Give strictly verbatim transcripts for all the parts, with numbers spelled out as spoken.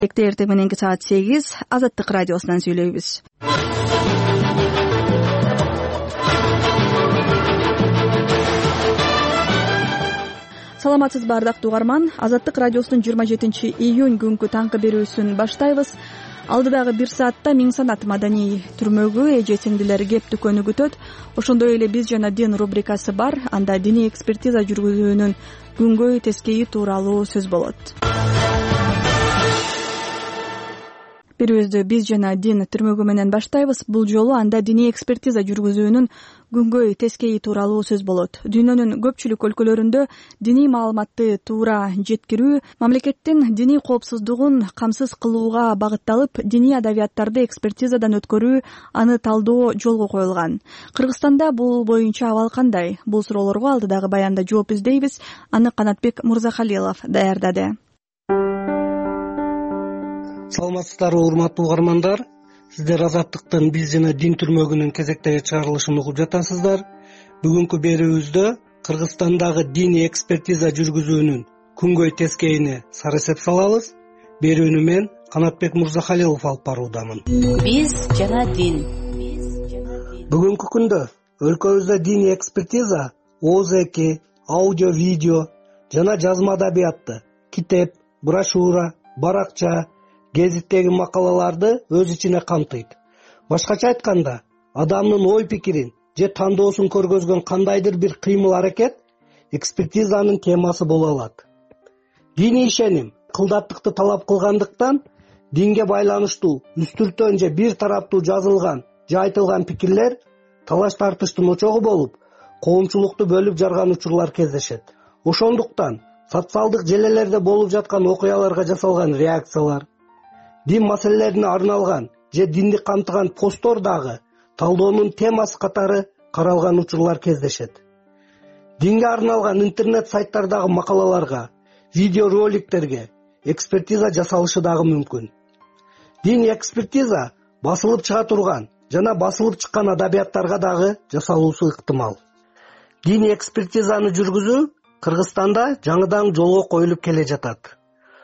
Эртең мененки саат сегиз Азаттык радиосунан сүйлөйбүз. Саламатсызбы ардактуу угарман, Азаттык радиосунун жыйырма жетинчи июнь күнкү таңкы берүүсүн баштайбыз. Алдыдагы бир саатта миң санат маданий түрмөгү, эже сиңдилер кеп дүкөнү күтөт. Ошондой эле биз жана дин рубрикасы бар. Анда диний экспертиза жүргүзүүнүн күнгөй тескейи тууралуу сөз болот. Берүүбүздү биз жана дин түрмөгү менен баштайбыз. Бул жолу анда диний экспертиза жүргүзүүнүн күнгөй тескейи тууралуу сөз болот. Дүйнөнүн көпчүлүк өлкөлөрүндө диний маалыматты туура жеткирүү, мамлекеттин диний коопсуздугун камсыз кылууга багытталып, диний адабияттарды экспертизадан өткөрүү, аны талдоо жолго коюлган. Кыргызстанда бул боюнча абал кандай? Бул суроолорго алдыдагы баянда жооп издейбиз. Аны Канатбек Мырзахалилов даярдады. Саламатсыздарбы, урматтуу угармандар. Сиздер Азаттыктын биз жана дин түрмөгүнүн кезектеги чыгарылышын угуп жатасыздар. Бүгүнкү берүүбүздө Кыргызстандагы диний экспертиза жүргүзүүнүн күнгөй тескейине сары эсеп салабыз. Берүүнү мен Канатбек Мырзахалилов алып баруудамын. Биз жана дин. Бүгүнкү күндө өлкөбүздө диний экспертиза ооз эки, аудио, видео жана жазма адабиятты, китеп, брошюра, баракча, гезиттеги макалаларды өз ичине камтыйт. Башкача айтканда, адамдын ой пикирин же тандоосун көргөзгөн кандайдыр бир кыймыл-аракет экспертизанын темасы боло алат. Диний ишеним кылдаттыкты талап кылгандыктан, динге байланыштуу үстүртөн же бир тараптуу жазылган же айтылган пикирлер талаш тартыштын очогу болуп, коомчулукту бөлүп жарган учурлар кездешет. Ошондуктан социалдык желелерде болуп жаткан окуяларга жасалган реакциялар, дин маселелерине арналган же динди камтыган посттор дагы талдоонун темасы катары каралган учурлар кездешет. Динге арналган интернет сайттардагы макалаларга, видеороликтерге экспертиза жасалышы дагы мүмкүн. Диний экспертиза басылып чыга турган жана басылып чыккан адабияттарга дагы жасалуусу ыктымал. Диний экспертизаны жүргүзүү Кыргызстанда жаңыдан жолго коюлуп келе жатат.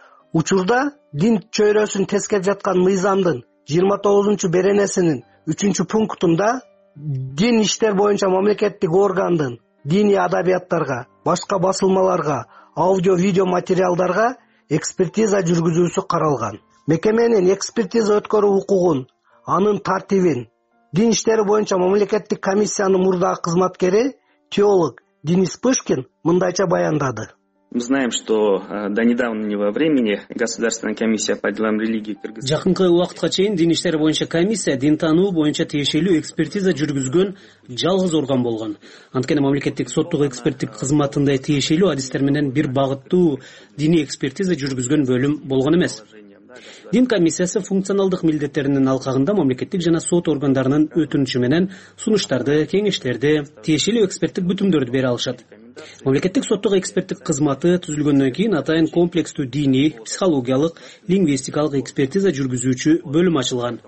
Учурда дин чөйрөсүн тескеп жаткан мыйзамдын жыйырма тогузунчу беренесинин үчүнчү пунктунда дин иштер боюнча мамлекеттик органдын диний адабияттарга, башка басылмаларга, аудио, видео материалдарга экспертиза жүргүзүүсү каралган. Мекеменин экспертиза өткөрүү укугун, анын тартибин дин иштери боюнча мамлекеттик комиссиянын мурдагы кызматкери, теолог Денис Пышкин мындайча баяндады. Мы знаем, что до недавнего времени Государственная комиссия по делам религии Кыргызстана жакынкы убакытка чейин дин иштери боюнча комиссия дин таануу боюнча тиешелүү экспертиза жүргүзгөн жалгыз орган болгон. Анткени мамлекеттик соттук эксперттик кызматында тиешелүү адистер менен бир багыттуу диний экспертиза жүргүзгөн бөлүм болгон эмес. Дин комиссиясы функционалдык милдеттеринин алкагында мамлекеттик жана сот органдарынын өтүнүчү менен сунуштарды, кеңештерди, тиешелүү эксперттик бүтүмдөрдү бере алышат. Мамлекеттик соттук эксперттик кызматы түзүлгөндөн кийин атайын комплекстүү диний, психологиялык, лингвистикалык экспертиза жүргүзүүчү бөлүм ачылган.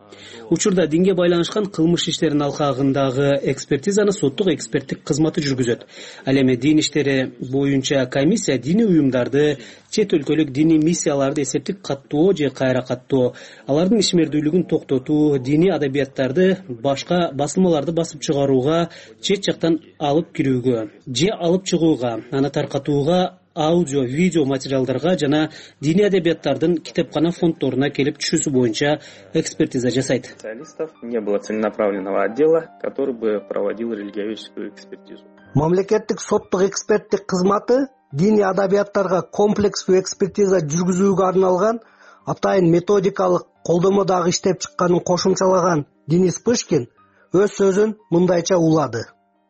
Учурда динге байланышкан кылмыш иштеринин алкагындагы экспертизаны соттук эксперттик кызматы жүргүзөт. Ал эми дин иштери боюнча комиссия диний уюмдарды, чет өлкөлүк диний миссияларды эсептик каттоо же кайра каттоо, алардын ишмердүүлүгүн токтотуу, диний адабияттарды, башка басылмаларды басып чыгарууга, чет жактан алып кирүүгө же алып чыгууга, аны таркатууга, аудио, видео материалдарга жана диний адабияттардын китепкана фонддоруна келип түшүүсү боюнча экспертиза жасайт. Специалистов не было целенаправленного отдела, который бы проводил религиоведческую экспертизу. Мамлекеттик соттук эксперттик кызматы диний адабияттарга комплекстүү экспертиза жүргүзүүгө арналган атайын методикалык колдомо дагы иштеп чыкканын кошумчалаган Денис Пышкин өз сөзүн мындайча улады.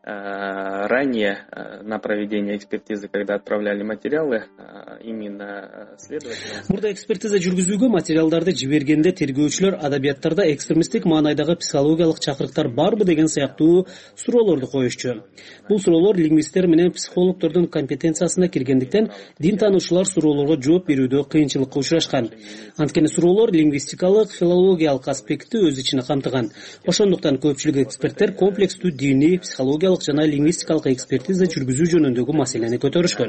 Ранее на проведение экспертизы, когда отправляли материалы, именно следователям... Мурда экспертиза жүргүзүүгө материалдарды жибергенде тергөөчүлөр адабияттарда экстремисттик маанайдагы психологиялык чакырыктар барбы деген сыяктуу суроолорду коюшчу. Бул суроолор лингвисттер менен психологдордун компетенциясына киргендиктен дин таануучулар суроолорго жооп берүүдө кыйынчылыкка учурашкан. Анткени суроолор лингвистикалык, филологиялык аспектти өз ичине камтыган. Ошондуктан көпчүлүк эксперттер комплекстүү диний, психологиялык жана лингвистикалык экспертиза жүргүзүү жөнүндөгү маселени көтөрүшкөн.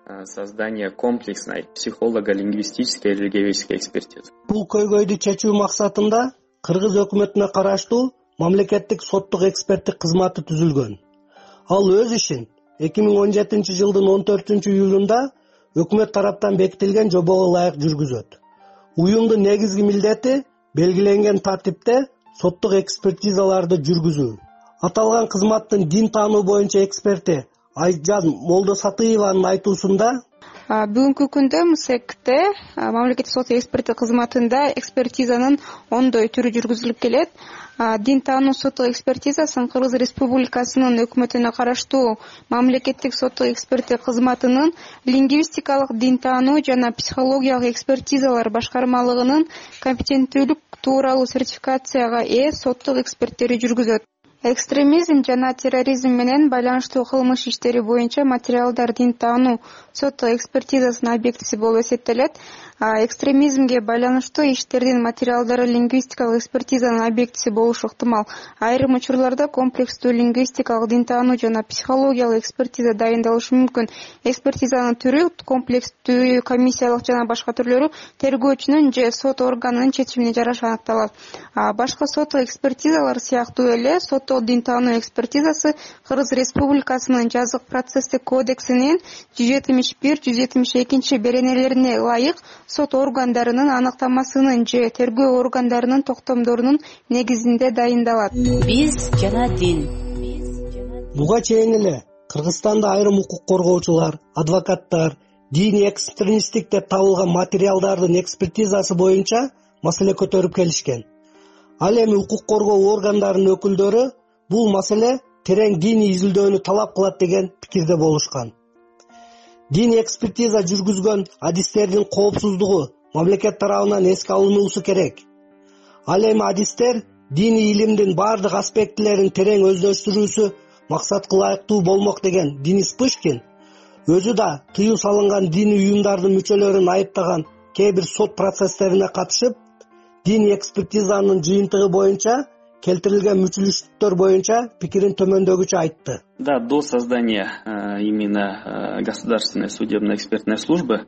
создание комплексной психолого-лингвистической и религиоведческой экспертизы. Бул көйгөйдү чечүү максатында Кыргыз өкмөтүнө караштуу мамлекеттик соттук эксперттик кызматы түзүлгөн. Ал өз ишин эки миң он жетинчи жылдын он төртүнчү июлунда өкмөт тараптан бекитилген жобого ылайык жүргүзөт. Уюмдун негизги милдети белгиленген тартипте соттук экспертизаларды жүргүзүү. Аталган кызматтын дин таануу боюнча эксперти Айжан Молдосатыеванын айтуусунда бүгүнкү күндө МСЭКте мамлекеттик соттук эксперттик кызматында экспертизанын ондой түрү жүргүзүлүп келет. Дин таануу соттук экспертизасын Кыргыз Республикасынын өкмөтүнө караштуу мамлекеттик соттук эксперттик кызматынын лингвистикалык дин таануу жана психологиялык экспертизалар башкармалыгынын компетенттүүлүк тууралуу сертификацияга ээ соттук эксперттери жүргүзөт. Экстремизм жана терроризм менен байланыштуу кылмыш иштери боюнча материалдар дин таануу соттук экспертизасынын объектиси болуп эсептелет. Экстремизмге байланыштуу иштердин материалдары лингвистикалык экспертизанын объектиси болушу ыктымал. Айрым учурларда комплекстүү лингвистикалык дин таануу жана психологиялык экспертиза дайындалышы мүмкүн. Экспертизанын түрү, комплекстүү комиссиялык жана башка түрлөрү тергөөчүнүн же сот органынын чечимине жараша аныкталат. Башка соттук экспертизалар сыяктуу эле соттук дин таануу экспертизасы Кыргыз Республикасынын жазык процесстик кодексинин жүз жетимиш бир жүз жетимиш экинчи беренелерине ылайык сот органдарынын аныктамасынын же тергөө органдарынын токтомдорунун негизинде дайындалат. Биз жана дин. Буга чейин эле Кыргызстанда айрым укук коргоочулар, адвокаттар диний экстремисттик деп табылган материалдардын экспертизасы боюнча маселе көтөрүп келишкен. Ал эми укук коргоо органдарынын өкүлдөрү бул маселе терең диний изилдөөнү талап кылат деген пикирде болушкан. Диний экспертиза жүргүзгөн адистердин коопсуздугу мамлекет тарабынан эске алынуусу керек. Ал эми адистер диний илимдин бардык аспектилерин терең өздөштүрүүсү максатка ылайыктуу болмок деген Денис Пышкин өзү да тыюу салынган диний уюмдардын мүчөлөрүн айыптаган кээ бир сот процесстерине катышып, диний экспертизанын жыйынтыгы боюнча келтирилген мүчүлүштүктөр боюнча пикирин төмөндөгүчө айтты. Да, до создания э, именно э, государственной судебно-экспертной службы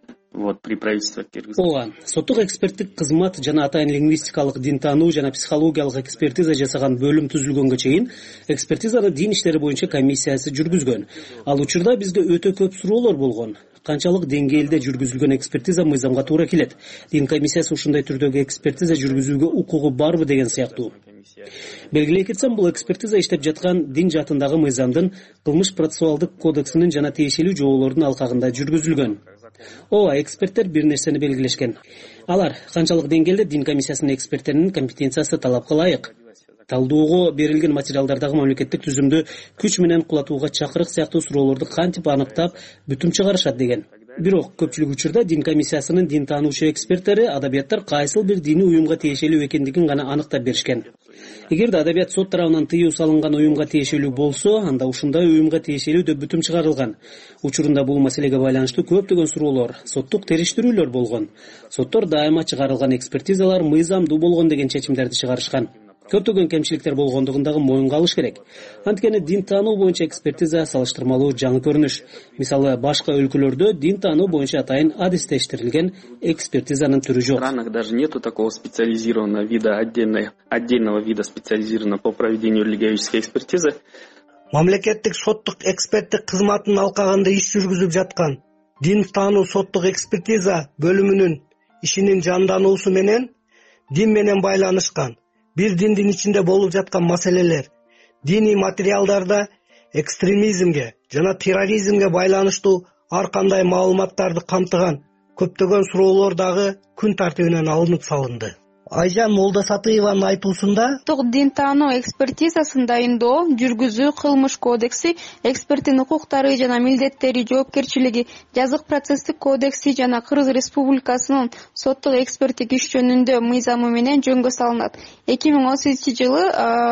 вот при правительстве Кыргызстана. Ооба, соттук эксперттик кызмат жана атайын лингвистикалык дин таануу жана психологиялык экспертиза жасаган бөлүм түзүлгөнгө чейин экспертизаны дин иштери боюнча комиссиясы жүргүзгөн. Ал учурда бизде өтө көп суроолор болгон. Канчалык деңгээлде жүргүзүлгөн экспертиза мыйзамга туура келет? Дин комиссиясы ушундай түрдөгү экспертиза жүргүзүүгө укугу барбы деген сыяктуу. Белгилей кетсем, бул экспертиза иштеп жаткан дин жаатындагы мыйзамдын кылмыш процессуалдык кодексинин жана тиешелүү жоболордун алкагында жүргүзүлгөн. Ооба, эксперттер бир нерсени белгилешкен. Алар канчалык деңгээлде дин комиссиясынын эксперттеринин компетенциясы талапка ылайык? Талдоого берилген материалдардагы мамлекеттик түзүмдү күч менен кулатууга чакырык сыяктуу суроолорду кантип аныктап, бүтүм чыгарышат деген. Бирок көпчүлүк учурда дин комиссиясынын дин таануучу эксперттери адабияттар кайсыл бир диний уюмга тиешелүү экендигин гана аныктап беришкен. Эгерде адабият сот тарабынан тыюу салынган уюмга тиешелүү болсо, анда ушундай уюмга тиешелүү деп бүтүм чыгарылган. Учурунда бул маселеге байланыштуу көптөгөн суроолор, соттук териштирүүлөр болгон. Соттор дайыма чыгарылган экспертизалар мыйзамдуу болгон деген чечимдерди чыгарышкан. Көптөгөн кемчиликтер болгондугун дагы моюнга алыш керек. Анткени дин таануу боюнча экспертиза салыштырмалуу жаңы көрүнүш. Мисалы, башка өлкөлөрдө дин таануу боюнча атайын адистештирилген экспертизанын түрү жок. В странах даже нету такого специализированного вида, отдельного, отдельного вида специализированного по проведению религиоведческой экспертизы. Мамлекеттик соттук эксперттик кызматынын алкагында иш жүргүзүп жаткан дин таануу соттук экспертиза бөлүмүнүн ишинин жандануусу менен дин менен байланышкан бир диндин ичинде болуп жаткан маселелер диний материалдарда экстремизмге жана терроризмге байланыштуу ар кандай маалыматтарды камтыган көптөгөн суроолор дагы күн тартибинен алынып салынды. Айжан Молдосатыеванын айтуусунда соттук дин таануу экспертизасын дайындоо, жүргүзүү, кылмыш кодекси, эксперттин укуктары жана милдеттери, жоопкерчилиги, жазык процесстик кодекси жана Кыргыз Республикасынын соттук эксперттик иш жөнүндө мыйзамы менен жөнгө салынат. эки миң он сегизинчи жылы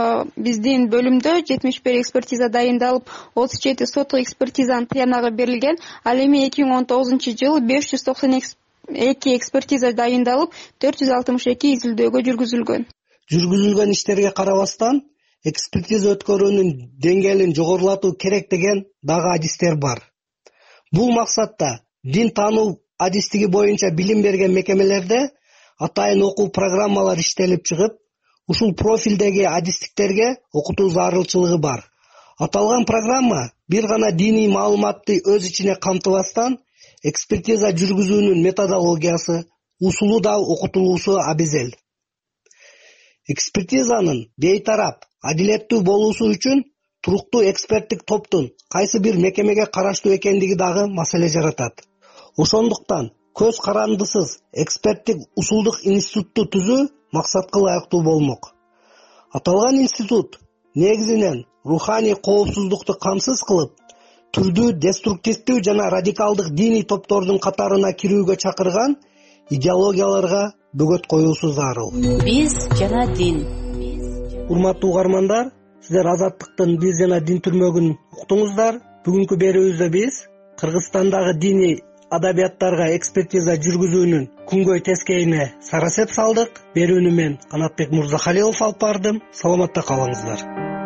биздин бөлүмдө жетимиш бир экспертиза дайындалып, отуз жети соттук экспертизанын тыянагы берилген. Ал эми эки миң он тогузунчу жылы беш жүз токсон эки экспертиза дайындалып, төрт жүз алтымыш эки изилдөөгө жүргүзүлгөн. Жүргүзүлгөн иштерге карабастан экспертиза өткөрүүнүн деңгээлин жогорулатуу керек деген дагы адистер бар. Бул максатта дин таануу адистиги боюнча билим берген мекемелерде атайын окуу программалар иштелип чыгып, ушул профилдеги адистиктерге окутуу зарылчылыгы бар. Аталган программа бир гана диний маалыматты өз ичине камтыбастан, экспертиза жүргүзүүнүн методологиясы, усулу да окутулуусу абзел. Экспертизанын бейтарап, адилеттүү болуусу үчүн туруктуу эксперттик топтун кайсы бир мекемеге караштуу экендиги дагы маселе жаратат. Ошондуктан көз карандысыз эксперттик усулдук институтту түзүү максатка ылайыктуу болмок. Аталган институт негизинен руханий коопсуздукту камсыз кылып, түрдүү деструктивдүү жана радикалдык диний топтордун катарына кирүүгө чакырган идеологияларга бөгөт коюусу зарыл. Биз жана дин. Урматтуу угармандар, сиздер Азаттыктын биз жана дин түрмөгүн уктуңуздар. Бүгүнкү берүүбүздө биз Кыргызстандагы диний адабияттарга экспертиза жүргүзүүнүн күнгөй тескейине сарасеп салдык. Берүүнү мен Канатбек Мурзахалилов алып бардым. Саламатта калыңыздар.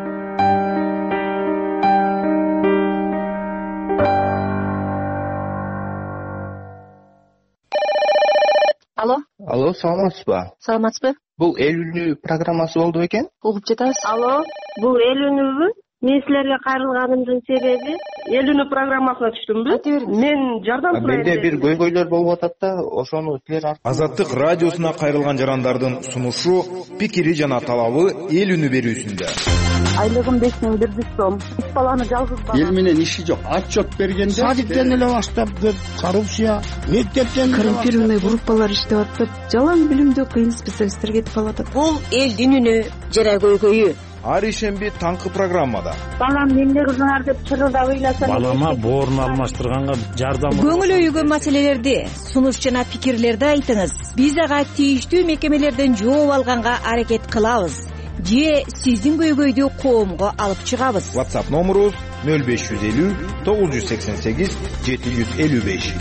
Алло. Алло, саламатсызбы? Саламатсызбы? Бул эл үнү программасы болду экен? Угуп жатабыз. Алло, бул эл үнүбү? Мен силерге кайрылганымдын себеби эл үнү программасына түштүмбү? Мен жардам сурайм. Менде бир көйгөйлөр болуп атат да, ошону силер Азаттык радиосуна кайрылган жарандардын сунушу, пикири жана талабы эл үнү берүүсүндө. Айлыгым беш миң бир жүз сом. Үч баланы жалгыз бала. Эл менен иши жок. Отчет бергенде садиктен эле баштап көп коррупция, мектептен коррумпированный группалар иштеп атат. Жалаң билимдүү кыйын специалисттер кетип калат. Бул элдин үнү жара көйгөйү. Ар ишемби таңкы программада. Балам эмне кылдыңар деп чырылдап ыйласам. Балама боорун алмаштырганга жардам. Көңүл өйгөн маселелерди, сунуш жана пикирлерди айтыңыз. Биз ага тийиштүү мекемелерден жооп алганга аракет кылабыз. Же сиздин көйгөйдү коомго алып чыгабыз. WhatsApp номерубуз нөл беш жүз элүү тогуз жүз сексен сегиз жети жүз элүү беш.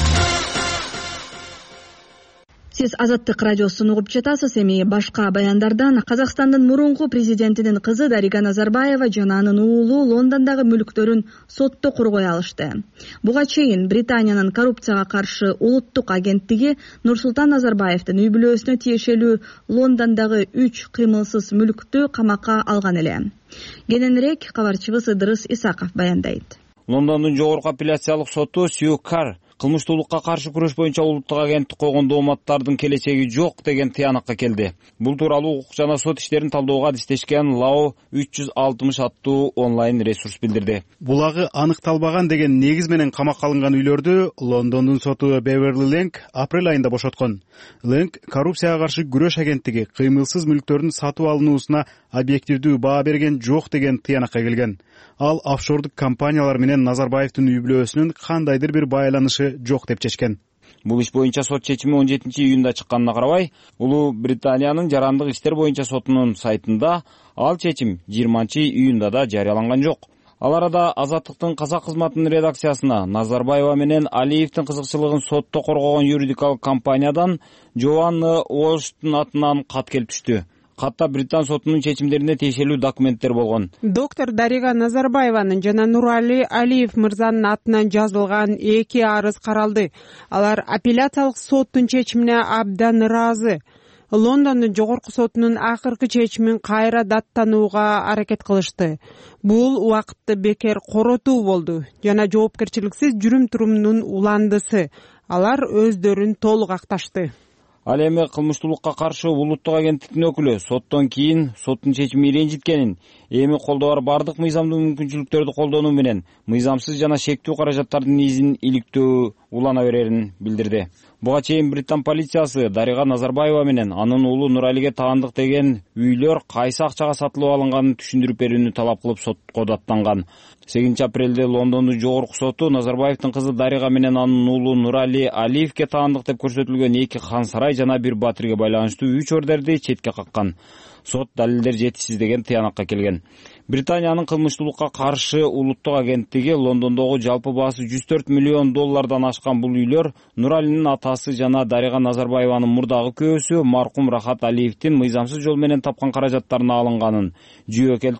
Сиз Азаттык радиосун угуп жатасыз. Эми башка баяндардан Казакстандын мурунку президентинин кызы Дарига Назарбаева жана анын уулу Лондондогу мүлктөрүн сотто коргой алышты. Буга чейин Британиянын коррупцияга каршы улуттук агенттиги Нурсултан Назарбаевдин үй бүлөсүнө тиешелүү Лондондогу үч кыймылсыз мүлктү камакка алган эле. Кененирээк кабарчыбыз Ыдырыс Исаков баяндайт. Лондондун жогорку апелляциялык соту Сью Кар кылмыштуулукка каршы күрөш боюнча улуттук агенттик койгон дооматтардын келечеги жок деген тыянакка келди. Бул тууралуу укук жана сот иштерин талдоого адистешкен Лао үч жүз алтымыш аттуу онлайн ресурс билдирди. Булагы аныкталбаган деген негиз менен камакка алынган үйлөрдү Лондондун соту Беверли Ленг апрель айында бошоткон. Ленг коррупцияга каршы күрөш агенттиги кыймылсыз мүлктөрдүн сатып алынуусуна объективдүү баа берген жок деген тыянакка келген. Ал офшордук компаниялар менен Назарбаевдин үй бүлөсүнүн кандайдыр бир байланышы жок деп чечкен. Бул иш боюнча сот чечими он жетинчи июнда чыкканына карабай, Улуу Британиянын жарандык иштер боюнча сотунун сайтында ал чечим жыйырманчы июнда да жарыяланган жок. Ал арада Азаттыктын казак кызматынын редакциясына Назарбаева менен Алиевдин кызыкчылыгын сотто коргогон юридикалык компаниядан Джоанна Уолштун атынан кат келип түштү. Катта Британ сотунун чечимдерине тиешелүү документтер болгон. Доктор Дарига Назарбаеванын жана Нурали Алиев мырзанын атынан жазылган эки арыз каралды. Алар апелляциялык соттун чечимине абдан ыраазы. Лондондун жогорку сотунун акыркы чечимин кайра даттанууга аракет кылышты. Бул убакытты бекер коротуу болду жана жоопкерчиликсиз жүрүм-турумдун уландысы. Алар өздөрүн толук акташты. Ал эми кылмыштуулукка каршы улуттук агенттиктин өкүлү соттон кийин соттун чечими ренжиткенин, эми колдоо бар бардык мыйзамдуу мүмкүнчүлүктөрдү колдонуу менен мыйзамсыз жана шектүү каражаттардын изин иликтөө улана берерин билдирди. Буга чейин Британ полициясы Дарига Назарбаева менен анын уулу Нуралиге таандык деген үйлөр кайсы акчага сатылып алынганын түшүндүрүп берүүнү талап кылып сотко даттанган. сегизинчи апрелде Лондондун жогорку соту Назарбаевдин кызы Дарига менен анын уулу Нурали Алиевге таандык деп көрсөтүлгөн эки хан сарай жана бир батирге байланыштуу үч ордерди четке каккан. Сот далилдер жетишсиз деген тыянакка келген. Британиянын кылмыштуулукка каршы улуттук агенттиги Лондондогу жалпы баасы жүз төрт миллион доллардан ашкан бул үйлөр Нуралинин атасы жана Дарига Назарбаеванын мурдагы күйөөсү маркум Рахат Алиевдин мыйзамсыз жол менен тапкан каражаттарына алынганын жүйө келтирип,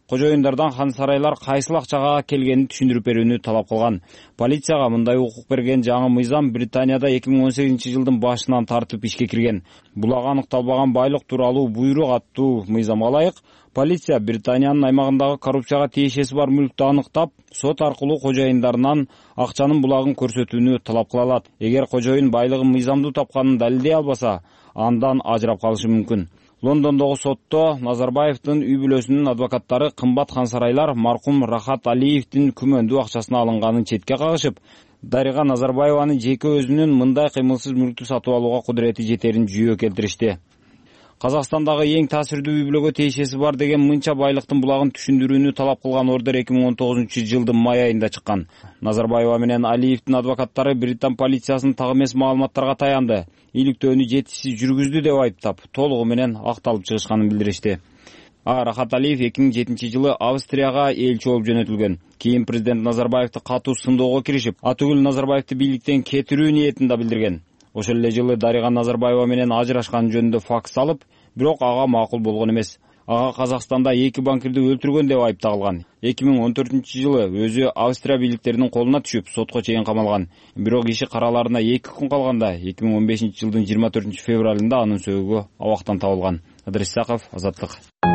кожоюндардан хан сарайлар кайсыл акчага келгенин түшүндүрүп берүүнү талап кылган. Полицияга мындай укук берген жаңы мыйзам Британияда эки миң он сегизинчи жылдын башынан тартып ишке кирген. Булага аныкталбаган байлык тууралуу буйрук аттуу мыйзамга ылайык полиция Британиянын аймагындагы коррупцияга тиешеси бар мүлктү аныктап, сот аркылуу кожоюндарынан акчанын булагын көрсөтүүнү талап кыла алат. Эгер кожоюн байлыгын мыйзамдуу тапканын далилдей албаса, андан ажырап калышы мүмкүн. Лондондогу сотто Назарбаевдин үй бүлөсүнүн адвокаттары кымбат хан сарайлар маркум Рахат Алиевдин күмөндүү акчасына алынганын четке кагышып, Дарига Назарбаеванын жеке өзүнүн мындай кыймылсыз мүлктү сатып алууга кудурети жетерин жүйө келтиришти. Казакстандагы эң таасирдүү үй бүлөгө тиешеси бар деген мынча байлыктын булагын түшүндүрүүнү талап кылган ордер эки миң он тогузунчу жылдын май айында чыккан. Назарбаева менен Алиевдин адвокаттары Британ полициясынын так эмес маалыматтарга таянды. Иликтөөнү жетишсиз жүргүздү деп айыптап, толугу менен акталып чыгышканын билдиришти. А Рахат Алиев эки миң жетинчи жылы Австрияга элчи болуп жөнөтүлгөн. Кийин президент Назарбаевди катуу сындоого киришип, атүгүл Назарбаевди бийликтен кетирүү ниетин да билдирген. Ошол эле жылы Дарига Назарбаева менен ажырашкан жөнүндө факт салып, бирок ага макул болгон эмес. Ага Казакстанда эки банкирди өлтүргөн деп айыпталган. эки миң он төртүнчү жылы өзү Австрия бийликтеринин колуна түшүп, сотко чейин камалган. Бирок иши караларына эки күн калганда эки миң он бешинчи жылдын жыйырма төртүнчү февралында анын сөөгү абактан табылган. Ыдырыс Исаков, Азаттык.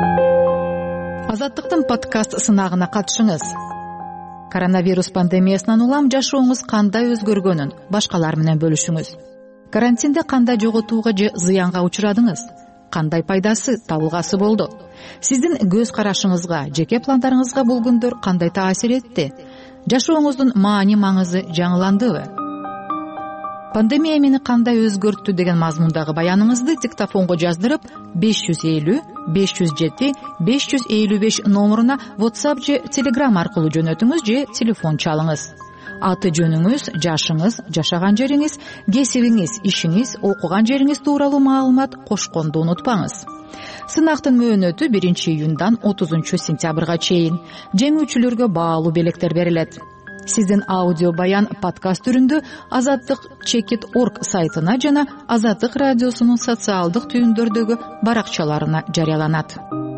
Азаттыктын подкаст сынагына катышыңыз. Коронавирус пандемиясынан улам жашооңуз кандай өзгөргөнүн башкалар менен бөлүшүңүз. Карантинде кандай жоготууга же зыянга учурадыңыз? Кандай пайдасы, табылгасы болду? Сиздин көз карашыңызга, жеке пландарыңызга бул күндөр кандай таасир этти? Жашооңуздун маани маңызы жаңыландыбы? Пандемия мени кандай өзгөрттү деген мазмундагы баяныңызды диктофонго жаздырып, беш жүз элүү беш жүз жети беш жүз элүү беш номуруна WhatsApp же Telegram аркылуу жөнөтүңүз же телефон чалыңыз. Аты жөнүңүз, жашыңыз, жашаган жериңиз, кесибиңиз, ишиңиз, окуган жериңиз тууралуу маалымат кошконду унутпаңыз. Сынактын мөөнөтү биринчи июндан отузунчу сентябрга чейин. Жеңүүчүлөргө баалуу белектер берилет. Сиздин аудио баян подкаст түрүндө Азаттык чекит точка орг сайтына жана Азаттык радиосунун социалдык түйүндөрдөгү баракчаларына жарыяланат.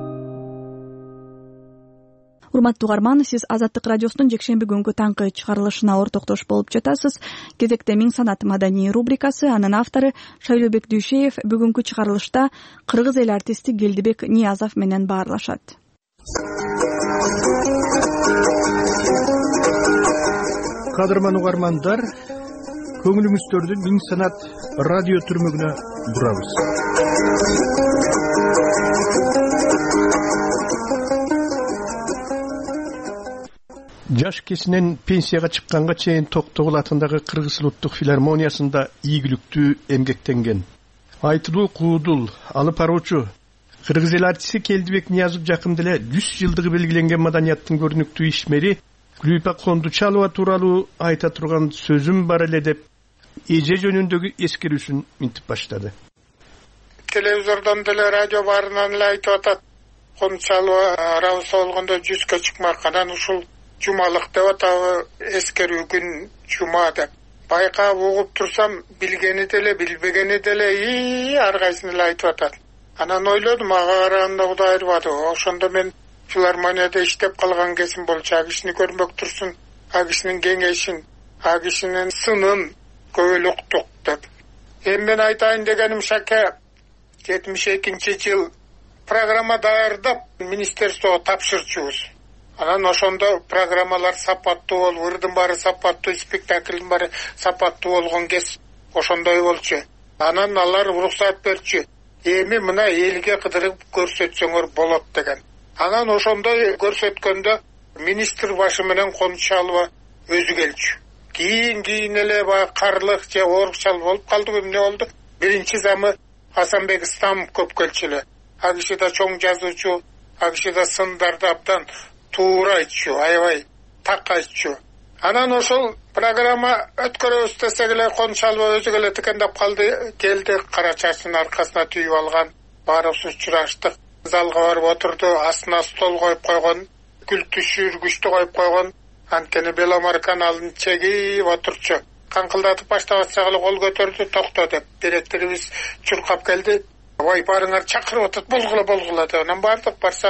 Урматтуу угарман, сиз Азаттык радиосунун жекшемби күнгү таңкы чыгарылышына ортоктош болуп жатасыз. Кезекте Миң санат маданий рубрикасы, анын автору Шайлообек Дүйшеев бүгүнкү чыгарылышта кыргыз эл артисти Келдибек Ниязов менен баарлашат. Кадырман угармандар, көңүлүңүздөрдү Миң санат радио түрмөгүнө бурабыз. Жаш кесинен пенсияга чыкканга чейин Токтогул атындагы Кыргыз улуттук филармониясында ийгиликтүү эмгектенген. Айтылуу куудул алып баруучу кыргыз эл артисти Келдибек Ниязов жакында эле жүз жылдыгы белгиленген маданияттын көрүнүктүү ишмери Гүлүпак Кондучалова тууралуу айта турган сөзүм бар эле деп эже жөнүндөгү эскерүүсүн минтип баштады. Телевизордон деле, радио баарынан эле айтып атат. Кондучалова арабыз болгондо жүзгө чыкмак, анан ушул жумалык деп атабы, эскерүү күн жума деп. Байкап угуп турсам, билгени деле, билбегени деле ар кайсын эле айтып атат. Анан ойлодум, ага караганда Кудай айырбады. Ошондо мен филармонияда иштеп калган кезим болчу. А кишини көрмөк турсун, а кишинин кеңешин, а кишинин сынын көп уктук деп. Эми мен айтайын дегеним шаке, жетимиш экинчи жыл программа даярдап министерствого тапшырчубуз. Анан ошондо программалар сапаттуу болуп, ырдын баары сапаттуу, спектаклдин баары сапаттуу болгон кез ошондой болчу. Анан алар уруксат берчү. Эми мына элге кыдырып көрсөтсөңөр болот деген. Анан ошондой көрсөткөндө министр башы менен Кондучалова өзү келчү. Кийин кийин эле баягы карлык же оорукчал болуп калды. Эмне болду? Биринчи замы Асанбек Стам көп келчү эле. А киши да чоң жазуучу, а киши да сындарды абдан туура айтчу, аябай так айтчу. Анан ошол программа өткөрөбүз десек эле Кондучалова өзү эле тикендеп калды, келди, кара чачын аркасына түйүп алган. Баарыбыз учураштык. Залга барып отурду, астына стол коюп койгон, гүл түшүргүчтү коюп койгон. Анткени Беломар каналын чегип отурчу. Канкылдатып баштап атсак эле кол көтөрдү, токто деп. Директорубуз чуркап келди. Ой, барыңар чакырып атат, болгула болгула деп. Анан бардык, барсак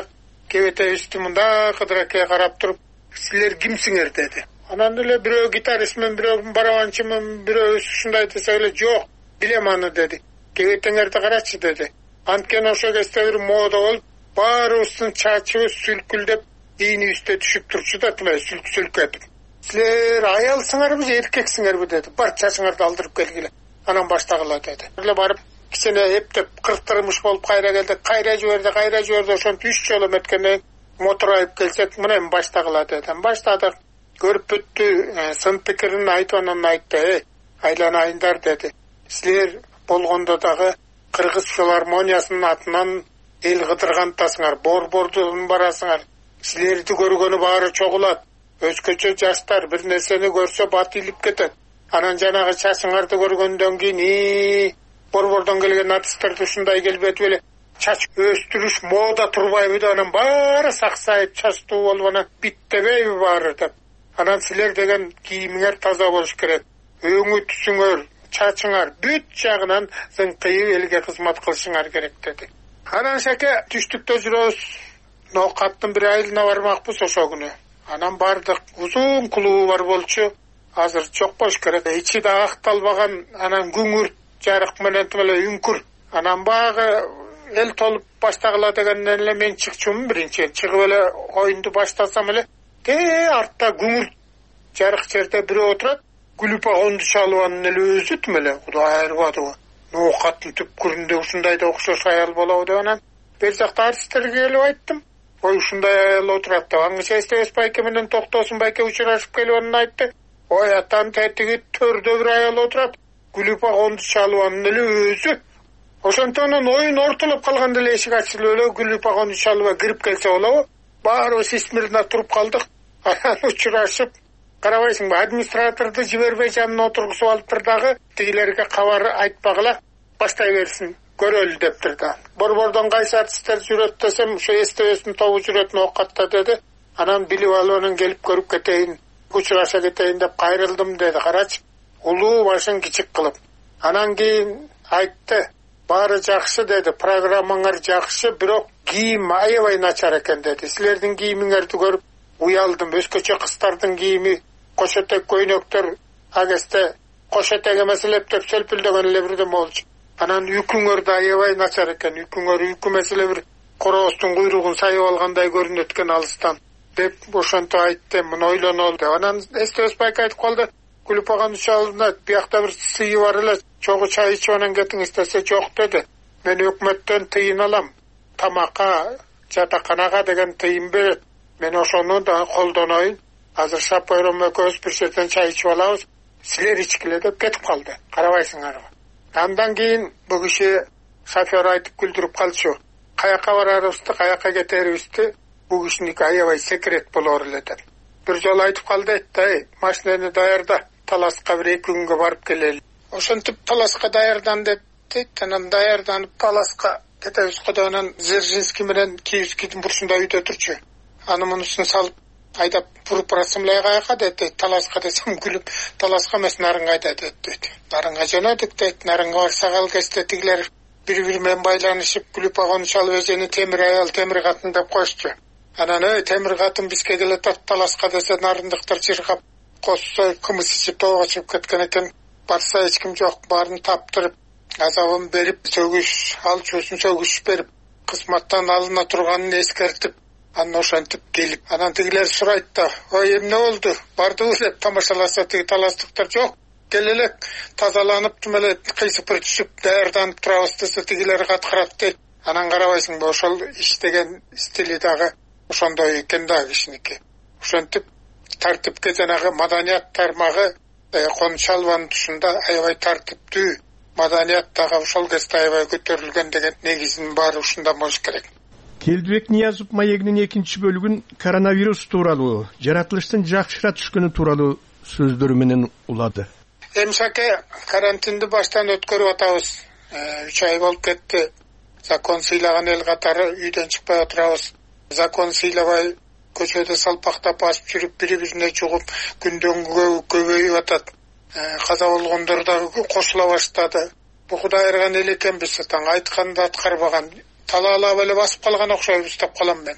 кебетебизди мындай кыдыракей карап туруп, силер кимсиңер деди. Анан эле бирөө гитаристмин, бирөө барабанчымын, бирөө ушундай десе эле жок, билем аны деди. Кебетеңерди карачы деди. Анткени ошол кезде бир мода болуп, баарыбыздын чачыбыз сүлкүлдөп, ийнибизде түшүп турчу да, тымай сүлк-сүлк этип. Силер аялсыңарбы, эркексиңерби деди. Бар чачыңарды алдырып келгиле. Анан баштагыла деди. Эле барып кичине эптеп кырктырмыш болуп кайра келди. Кайра жиберди, кайра жиберди. Ошентип үч жолу өткөндөн мотурайып келсек, мына эми баштагыла деди. Баштадык. Көрүп бүттү, сын пикирин айтып анан айтты. Айланайындар деди. Силер болгондо дагы Кыргыз филармониясынын атынан эл кыдыргантасыңар, борбордон барасыңар. Силерди көргөнү баары чогулат. Өзгөчө жаштар бир нерсени көрсө бат илип кетет. Анан жанагы чачыңарды көргөндөн кийин борбордон келген артисттерди ушундай келбети беле чач өстүрүш мода турбайбы деп анан баары саксайып чачтуу болуп анан биттебейби баары деп. Анан силер деген кийимиңер таза болуш керек. Өңү түсүңөр, чачыңар бүт жагынан зыңкыйып элге кызмат кылышыңар керек деди. Анан шаке түштүктө жүрөбүз. Ноокаттын бир айылына бармакпыз ошол күнү. Анан бардык. Узун клубу бар болчу. Азыр жок болуш керек. Ичи да акталбаган, анан күңүрт жарык менен эле үңкүр. Анан багы эл толуп баштагыла дегенден эле мен чыкчумун биринчи. Чыгып эле оюнду баштасам эле те артта күңүрт жарык жерде бирөө отурат. Гүлүпа Ондушалованын эле өзү тим эле Кудай айырбадыбы. Ноокаттын түпкүрүндө ушундай да окшош аял болобу деп анан бер жакта артисттерге келип айттым. Ой ушундай аял отурат деп. Аңча Эстебес байке менен Токтосун байке учурашып келип анан айтты. Ой атан тетиги төрдө бир аял отурат. Гүлүпа Ондушалованын эле өзү. Ошондон оюн ортолоп калганда эле эшик ачылып эле Гүлүпа Ондушалова кирип келсе болобу? Баарыбыз смирно туруп калдык. Анан учурашып карабайсыңбы, администраторду жибербей жанына отургузуп алыптыр дагы, тигилерге кабар айтпагыла, баштай берсин, көрөлү дептир да. Борбордон кайсы артисттер жүрөт десем, ошо Эстебестин тобу жүрөт Ноокатта деди. Анан билип алып анан келип көрүп кетейин, учураша кетейин деп кайрылдым деди. Карачы, улуу башын кичик кылып. Анан кийин айтты, баары жакшы деди, программаңар жакшы, бирок кийим аябай начар экен деди. Силердин кийимиңерди көрүп уялдым. Өзгөчө кыздардын кийими, кошотек көйнөктөр, агесте кошотек эмес эле деп сөлпүлдөгөн эле бирден болчу. Анан үкүңөр да аябай начар экен. Үкүңөр үкү эмес эле бир корооздун куйругун сайып алгандай көрүнөт экен алыстан деп ошентип айтты. Муну ойлонолу деп. Анан Эстебес байке айтып калды. Гүлүпа Ондушаловна биякта бир сыйы бар эле, чогуу чай ичип анан кетиңиз десе жок деди. Мен өкмөттөн тыйын алам. Тамакка, жатаканага деген тыйын берет. Мен ошону да колдоноюн. Азыр Шапойром экөөбүз бир жерден чай ичип алабыз. Силер ичкиле деп кетип калды. Карабайсыңарбы? Андан кийин бул киши шофер айтып күлдүрүп калчу. Каяка барарыбызды, каяка кетерибизди бул кишиники аябай секрет болор эле деп. Бир жолу айтып калды, айтты, машинени даярда, Таласка бир эки күнгө барып келели. Ошентип Таласка даярдан деп дейт. Анан даярданып Таласка кетебиз кодо. Анан Дзержинский менен Киевскийдин бурчунда үйдө турчу. Аны мунусун салып айдап буруп барасым эле каяка деди. Таласка десем күлүп, Таласка эмес Нарынгайда деди. Нарынга жөнөдүк дейт. Нарынга барсак ал кезде тигилер бири-бири менен байланышып, Гүлүпа Ондушалова эжени темир аял, темир катын деп коюшчу. Анан ой темир катын бизге келет деп Таласка десе нарындыктар чыркап, косса кымыз ичип тоого чыгып кеткен экен. Барса эч ким жок, баарын таптырып, азабын берип, сөгүш, алчуусун сөгүш берип, кызматтан алына турганын эскертип, анан ошентип келип, анан тигилер сурайт да, ой эмне болду? Бардыбы деп тамашаласа, тиги таластыктар жок. Кел элек тазаланып, тим эле кыйсыпыр түшүп, даярданып турабыз десе тигилер каткырат дейт. Анан карабайсыңбы, ошол иштеген стили дагы ошондой экен да кишиники. Ошентип тартипке жанагы маданият тармагы Кончалованын тушунда аябай тартиптүү, маданият дагы ошол кезде аябай көтөрүлгөн деген негизин баары ушунда болуш керек. Келдибек Ниязов маегинин экинчи бөлүгүн коронавирус тууралуу, жаратылыштын жакшыра түшкөнү тууралуу сөздөрү менен улады. Эмсаке карантинди баштан өткөрүп атабыз. үч ай болуп кетти. Закон сыйлаган эл катары үйдөн чыкпай отурабыз. Закон сыйлабай көчөдө салпактап басып жүрүп, бири-бирине жугуп, күндөн күнгө көбөйүп атат. Каза болгондор дагы кошула баштады. Бу Кудай айырган эл экенбиз, таң айтканды аткарбаган. Талаалап эле басып калган окшойбуз деп калам мен.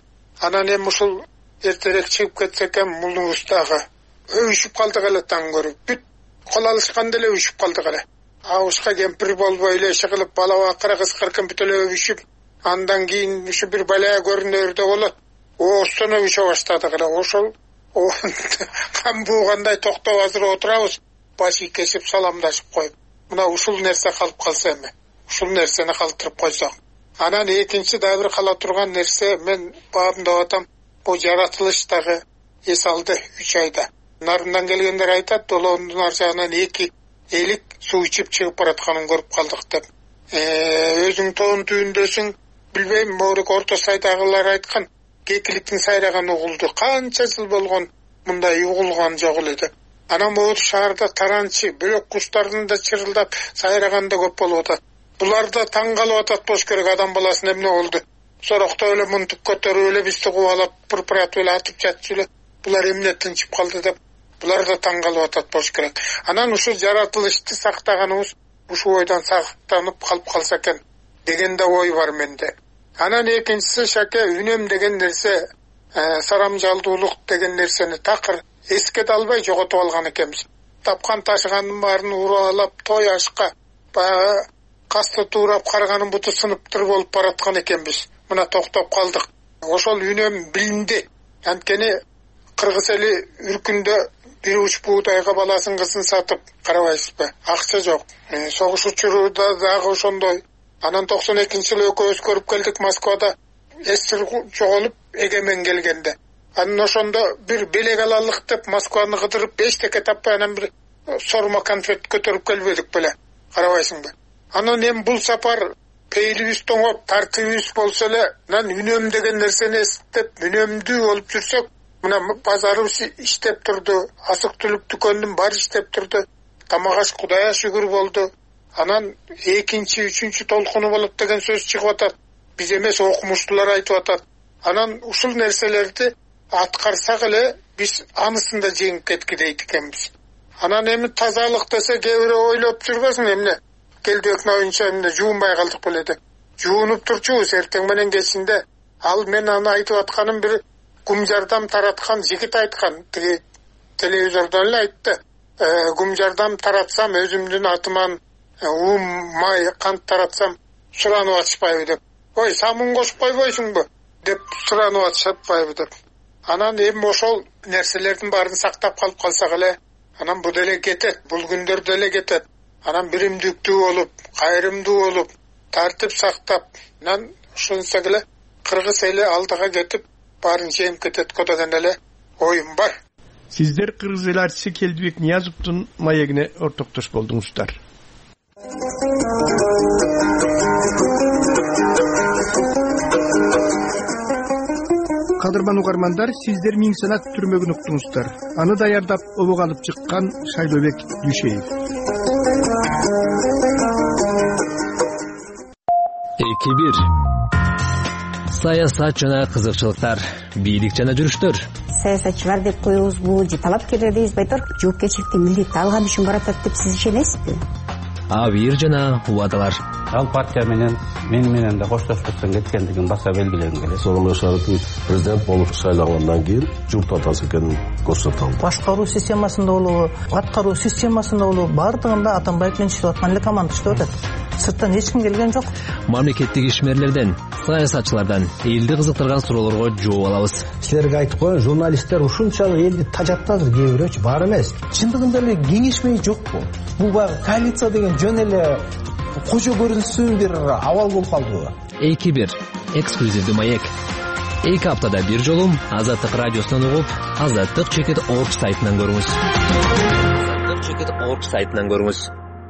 анан эми ушул эртерээк чыгып кетсе экен мулубуз дагы өбүшүп калдык эле таң көрүп бүт кол алышканда эле өбүшүп калдык эле. Абышка кемпир болбой эле иши кылып бала бакыра кызкыркын бүт эле өбүшүп, андан кийин ушу бир бала көрүнөрдө болот. Оостон өбүшө баштадык эле. Ошол кам буугандай токтоп азыр отурабыз, башый кесип саламдашып коюп. Мына ушул нерсе калып калса эми, ушул нерсени калтырып койсок. Анан экинчи дагы бир кала турган нерсе, мен бабымдап атам, бул жаратылыш дагы эс алды үч айда. Нарындан келгендер айтат, долоонун ар жагынан эки элик суу ичип чыгып баратканын көрүп калдык деп. Өзүң тоон түбүндөсүң, билбейм, могурек Орто Сайдагылар айткан, кекиликтин сайраган угулду канча жыл болгон мындай угулган жок эле деп. Анан могу шаарда таранчы, бөлөк куштардын да чырылдап сайраган да көп болуп атат. Булар да таң калып атат болуш керек, адам баласына эмне болду? Сорокто эле мынтып көтөрүп эле бизди кубалап, пырпыратып эле атып жатчу эле. Булар эмне тынчып калды деп. Булар да таң калып атат болуш керек. Анан ушу жаратылышты сактаганыбыз ушу ойдон сактанып калып калса экен деген да ой бар менде. Анан экинчиси шаке үнөм деген нерсе, сарамжалдуулук деген нерсени такыр эскете албай жоготуп алган экенбиз. Тапкан ташыгандын баарын уралап, той ашка баягы касты туурап карганын буту сыныптыр болуп бараткан экенбиз. Мына токтоп калдык. Ошол үнөм билинди. Анткени кыргыз эли үркүндө бир уч буудайга баласын кызын сатып карабайсызбы? Акча жок. Согуш учуруда дагы ошондой. Анан токсон экинчи жылы экөөбүз көрүп келдик Москвада, эстир жоголуп эгемен келгенде. Анан ошондо бир белек алалык деп Москваны кыдырып бештеке таппай анан бир сорма конфет көтөрүп келбедик беле. Карабайсыңбы? Анан эми бул сапар пейилибиз тоңоп, тартыбыбыз болсо эле, анан үнөм деген нерсени эстеп, үнөмдүү болуп жүрсөк, мына базарыбыз иштеп турду, азык-түлүк дүкөндүн баары иштеп турду, тамак аш Кудайга шүгүр болду. Анан экинчи, үчүнчү толкуну болот деген сөз чыгып атат. Биз эмес, окумуштуулар айтып атат. Анан ушул нерселерди аткарсак эле биз анысында жеңип кеткидейт экенбиз. Анан эми тазалык десе кээ бирөө ойлоп жүрбөсүң, эмне келдик науча эмне жуунбай калдык беле деп. Жуунуп турчубуз эртең менен кечинде. Ал мен аны айтып атканым бир гум жардам тараткан жигит айткан. Тиги телевизордон эле айтты. Гум жардам таратсам өзүмдүн атыман ум, май, кант таратсам суранып атышпайбы деп. Ой, самын кошуп койбойсуңбу деп суранып атышпайбы деп. Анан эми ошол нерселердин баарын сактап калып калсак эле, анан бу деле кетет, бул күндөр деле кетет. Анан биримдиктүү болуп, кайрымдуу болуп, тартип сактап, анан ушунсак эле кыргыз эли алдыга кетип, баарын жеңип кетет деген эле оюм бар. Сиздер кыргыз эли артисти Келдибек Ниязовдун маегине ортоктош болдуңуздар. Кадырман угармандар, сиздер Миң санат түрмөгүн уктуңуздар. Аны даярдап обого алып чыккан Шайлообек Дүйшеев. эки бир Саясат жана кызыкчылыктар, бийлик жана жүрүштөр. Саясатчылар деп коебузбу, же талапкерлер дейбизби айтор, жоопкерчиликти милдетти алган үчүн баратат деп сиз ишенесизби? Абийир жана убадалар. Ал партия менен мен менен да коштоштуктан кеткендигин баса белгилегим келет. Сооронбай Шарипович президент болуп шайлангандан кийин журт атасы экенин көрсөтө. Башкаруу системасында болобу, аткаруу системасында болобу, баардыгында Атамбаев менен иштеп аткан эле команда иштеп атат. Сырттан эч ким келген жок. Мамлекеттик ишмерлерден, саясатчылардан элди кызыктырган суроолорго жооп алабыз. Силерге айтып коеюн, журналисттер ушунчалык элди тажаттадыр, кээ бирөөчү бар эмес. Чындыгында эле кеңешмей жокпу? Бул баягы коалиция деген жөн эле кожо көрүнсүн бир абал болуп калдыбы? эки бир эксклюзивдүү маек. эки аптада бир жолу Азаттык радиосунан угуп, Азаттык чекит орг сайтынан көрүңүз. Азаттык чекит орг сайтынан көрүңүз.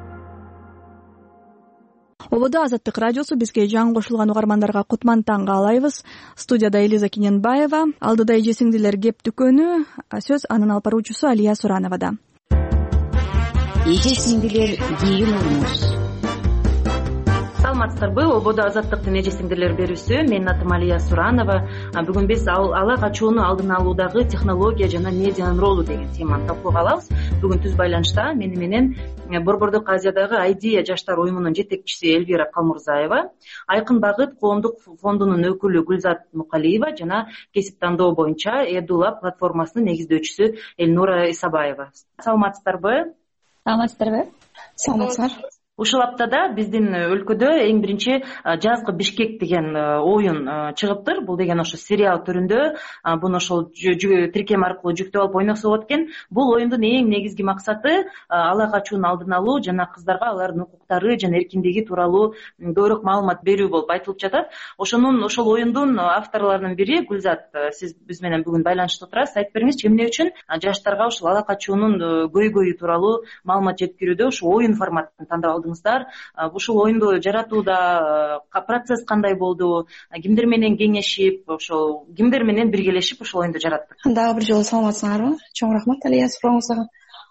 Ободо Азаттык радиосу бизге жаңы кошулган угармандарга кутман таң каалайбыз. Студияда Элиза Кененбаева, алдыда эже сиңдилер кеп дүкөнү, сөз анын алып баруучусу Алия Сурановада. Эже сиңдилер кийин болуңуз. саламатсыздарбы? Ободо азаттыктын эже сиңдирлер берүүсү. Менин атым Алия Суранова. Бүгүн биз ала качууну алдын алуудагы технология жана медианын ролу деген теманы талкууга алабыз. Бүгүн түз байланышта мени менен Борбордук Азиядагы Айдия жаштар уюмунун жетекчиси Элвира Калмурзаева, Айкын Багыт коомдук фондунун өкүлү Гүлзат Мукалиева жана кесип тандоо боюнча Эдула платформасынын негиздөөчүсү Элнура Исабаева. Саламатсыздарбы? Саламатсыздарбы? Саламатсыздар. Ушул аптада биздин өлкөдө эң биринчи жазгы Бишкек деген оюн чыгыптыр. Бул деген ошо сериал түрүндө, буну ошол тиркем аркылуу жүктөп алып ойносоп аткан. Бул оюндун эң негизги максаты ала качуунун алдын алуу жана кыздарга алардын укуктары жана эркиндиги тууралуу көбүрөөк маалымат берүү болуп айтылып жатат. Ошонун ошол оюндун авторлорунун бири Гүлзат, сиз биз менен бүгүн байланышта отурасыз. Айтып бериңизчи, эмне үчүн жаштарга ушул ала качуунун көйгөйү тууралуу маалымат жеткирүүдө ушул оюн форматын тандап алдыңыздар? Ушул оюнду жаратууда процесс кандай болду? Кимдер менен кеңешип, ошол кимдер менен биргелешип ушул оюнду жараттык? Дагы бир жолу саламатсыңарбы? Чоң рахмат Алия сурооңузга.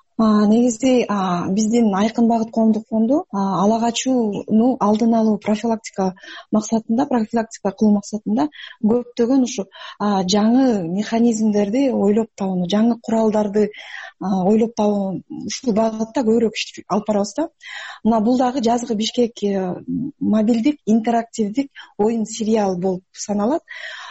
Негизи биздин Айкын Багыт коомдук фонду ала качууну алдын алуу профилактика максатында, профилактика кылуу максатында көптөгөн ушу жаңы механизмдерди ойлоп табууну, жаңы куралдарды ойлоп табуу, ушул багытта көбүрөөк иш алып барабыз да. Мына бул дагы жазгы Бишкек мобилдик, интерактивдик оюн сериал болуп саналат.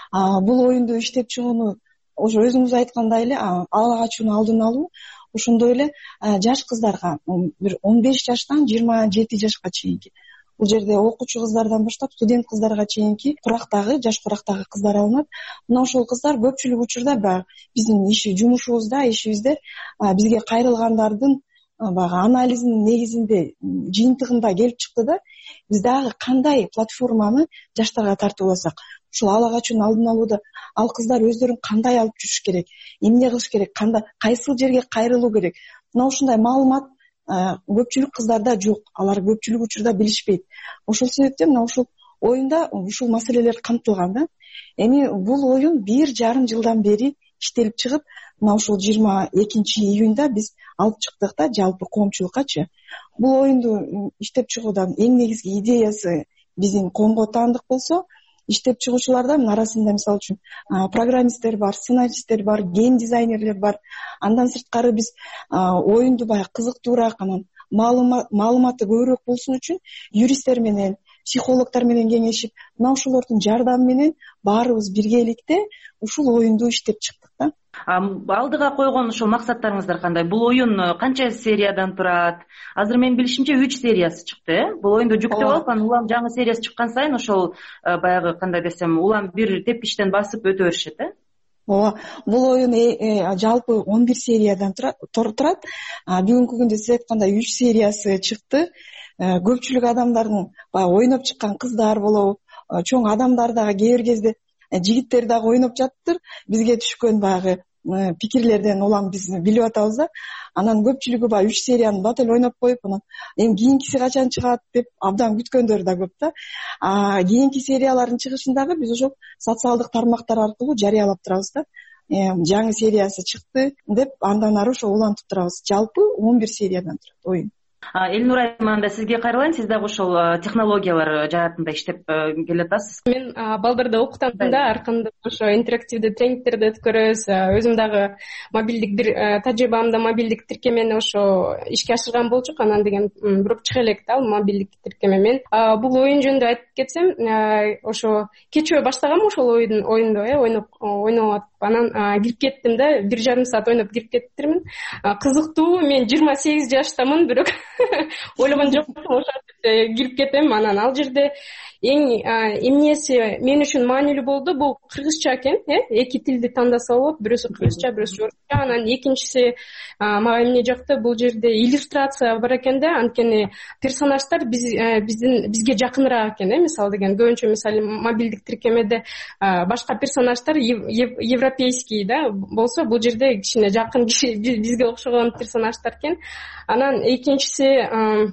Бул оюнду иштеп чыгууну ошо өзүңүз айткандай эле ала качууну алдын алуу, ошондой эле жаш кыздарга бир он беш жаштан жыйырма жети жашка чейинки, бул жерде окуучу кыздардан баштап студент кыздарга чейинки курактагы, жаш курактагы кыздар алынат. Мына ошол кыздар көпчүлүк учурда баягы биздин иши жумушубузда, ишибизде бизге кайрылгандардын баягы анализинин негизинде, жыйынтыгында келип чыкты да, биз дагы кандай платформаны жаштарга тартууласак, ушул ала качууну алдын алууда ал кыздар өздөрүн кандай алып жүрүш керек, эмне кылыш керек, кандай кайсыл жерге кайрылуу керек. Мына ушундай маалымат көпчүлүк кыздарда жок, алар көпчүлүк учурда билишпейт. Ошол себептен мына ушул оюнда ушул маселелер камтылган да. Эми бул оюн бир жарым жылдан бери иштелип чыгып, мына ушул жыйырма экинчи июнда биз алып чыктык да жалпы коомчулуккачы. Бул оюнду иштеп чыгуудан эң негизги идеясы биздин коомго таандык болсо, иштеп чыгуучулардан арасында мисалы үчүн программисттер бар, сценаристтер бар, гейм дизайнерлер бар. Андан сырткары биз оюнду баягы кызыктуураак, анан маалыматы көбүрөөк болсун үчүн юристтер менен, психологдор менен кеңешип, мына ошолордун жардамы менен баарыбыз биргеликте ушул оюнду иштеп чыктык да. Алдыга койгон ошол максаттарыңыздар кандай? Бул оюн канча сериядан турат? Азыр менин билишимче үч сериясы чыкты, э? Бул оюнду жүктөп алып, анан улам жаңы сериясы чыккан сайын ошол баягы кандай десем, улам бир тепкичтен басып өтө беришет, э? Ооба, бул оюн жалпы он бир сериядан турат. Бүгүнкү күндө сиз айткандай үч сериясы чыкты. Көпчүлүк адамдардын баягы ойноп чыккан кыздар болобу, чоң адамдар дагы кээ бир кезде жигиттер дагы ойноп жатыптыр. Бизге түшкөн баягы пикирлерден улам биз билип атабыз да. Анан көпчүлүгү баягы үч серияны бат эле ойноп коюп, анан эми кийинкиси качан чыгат деп абдан күткөндөр да көп да. Кийинки сериялардын чыгышын дагы биз ошол социалдык тармактар аркылуу жарыялап турабыз да. Жаңы сериясы чыкты деп андан ары ошо улантып турабыз. Жалпы он бир сериядан турат оюн. Элнура Айманда сизге кайрылайын. Сиз дагы ошол технологиялар жаатында иштеп келатасыз. Мен балдарды окутатында ар кандай ошо интерактивдүү тренингтерди өткөрөбүз. Өзүм дагы мобилдик бир тажрыйбамда мобилдик тиркемени ошо ишке ашырган болчук. Анан деген бирок чыга элек да мобилдик тиркеме менен. Бул оюн жөнүндө айтып кетсем, ошо кечөө баштагам ошол оюн оюнду э ойноп ойноп анан кирип кеттим да, бир жарым саат ойноп кирип кеттирмин. Кызыктуу, мен жыйырма сегиз жаштамын, бирок ойлогон жокмун, ошо кирип кетем. Анан ал жерде эң эмнеси мен үчүн маанилүү болду, бул кыргызча экен, э эки тилди тандаса болот, бирөөсү кыргызча, бирөөсү орусча. Анан экинчиси мага эмне жакты, бул жерде иллюстрация бар экен да, анткени персонаждар биз биздин бизге жакыныраак экен, э мисалы деген көбүнчө мисалы мобилдик тиркемеде башка персонаждар европейский да болсо, бул жерде кичине жакын киши, бизге окшогон персонаждар экен. Анан экинчиси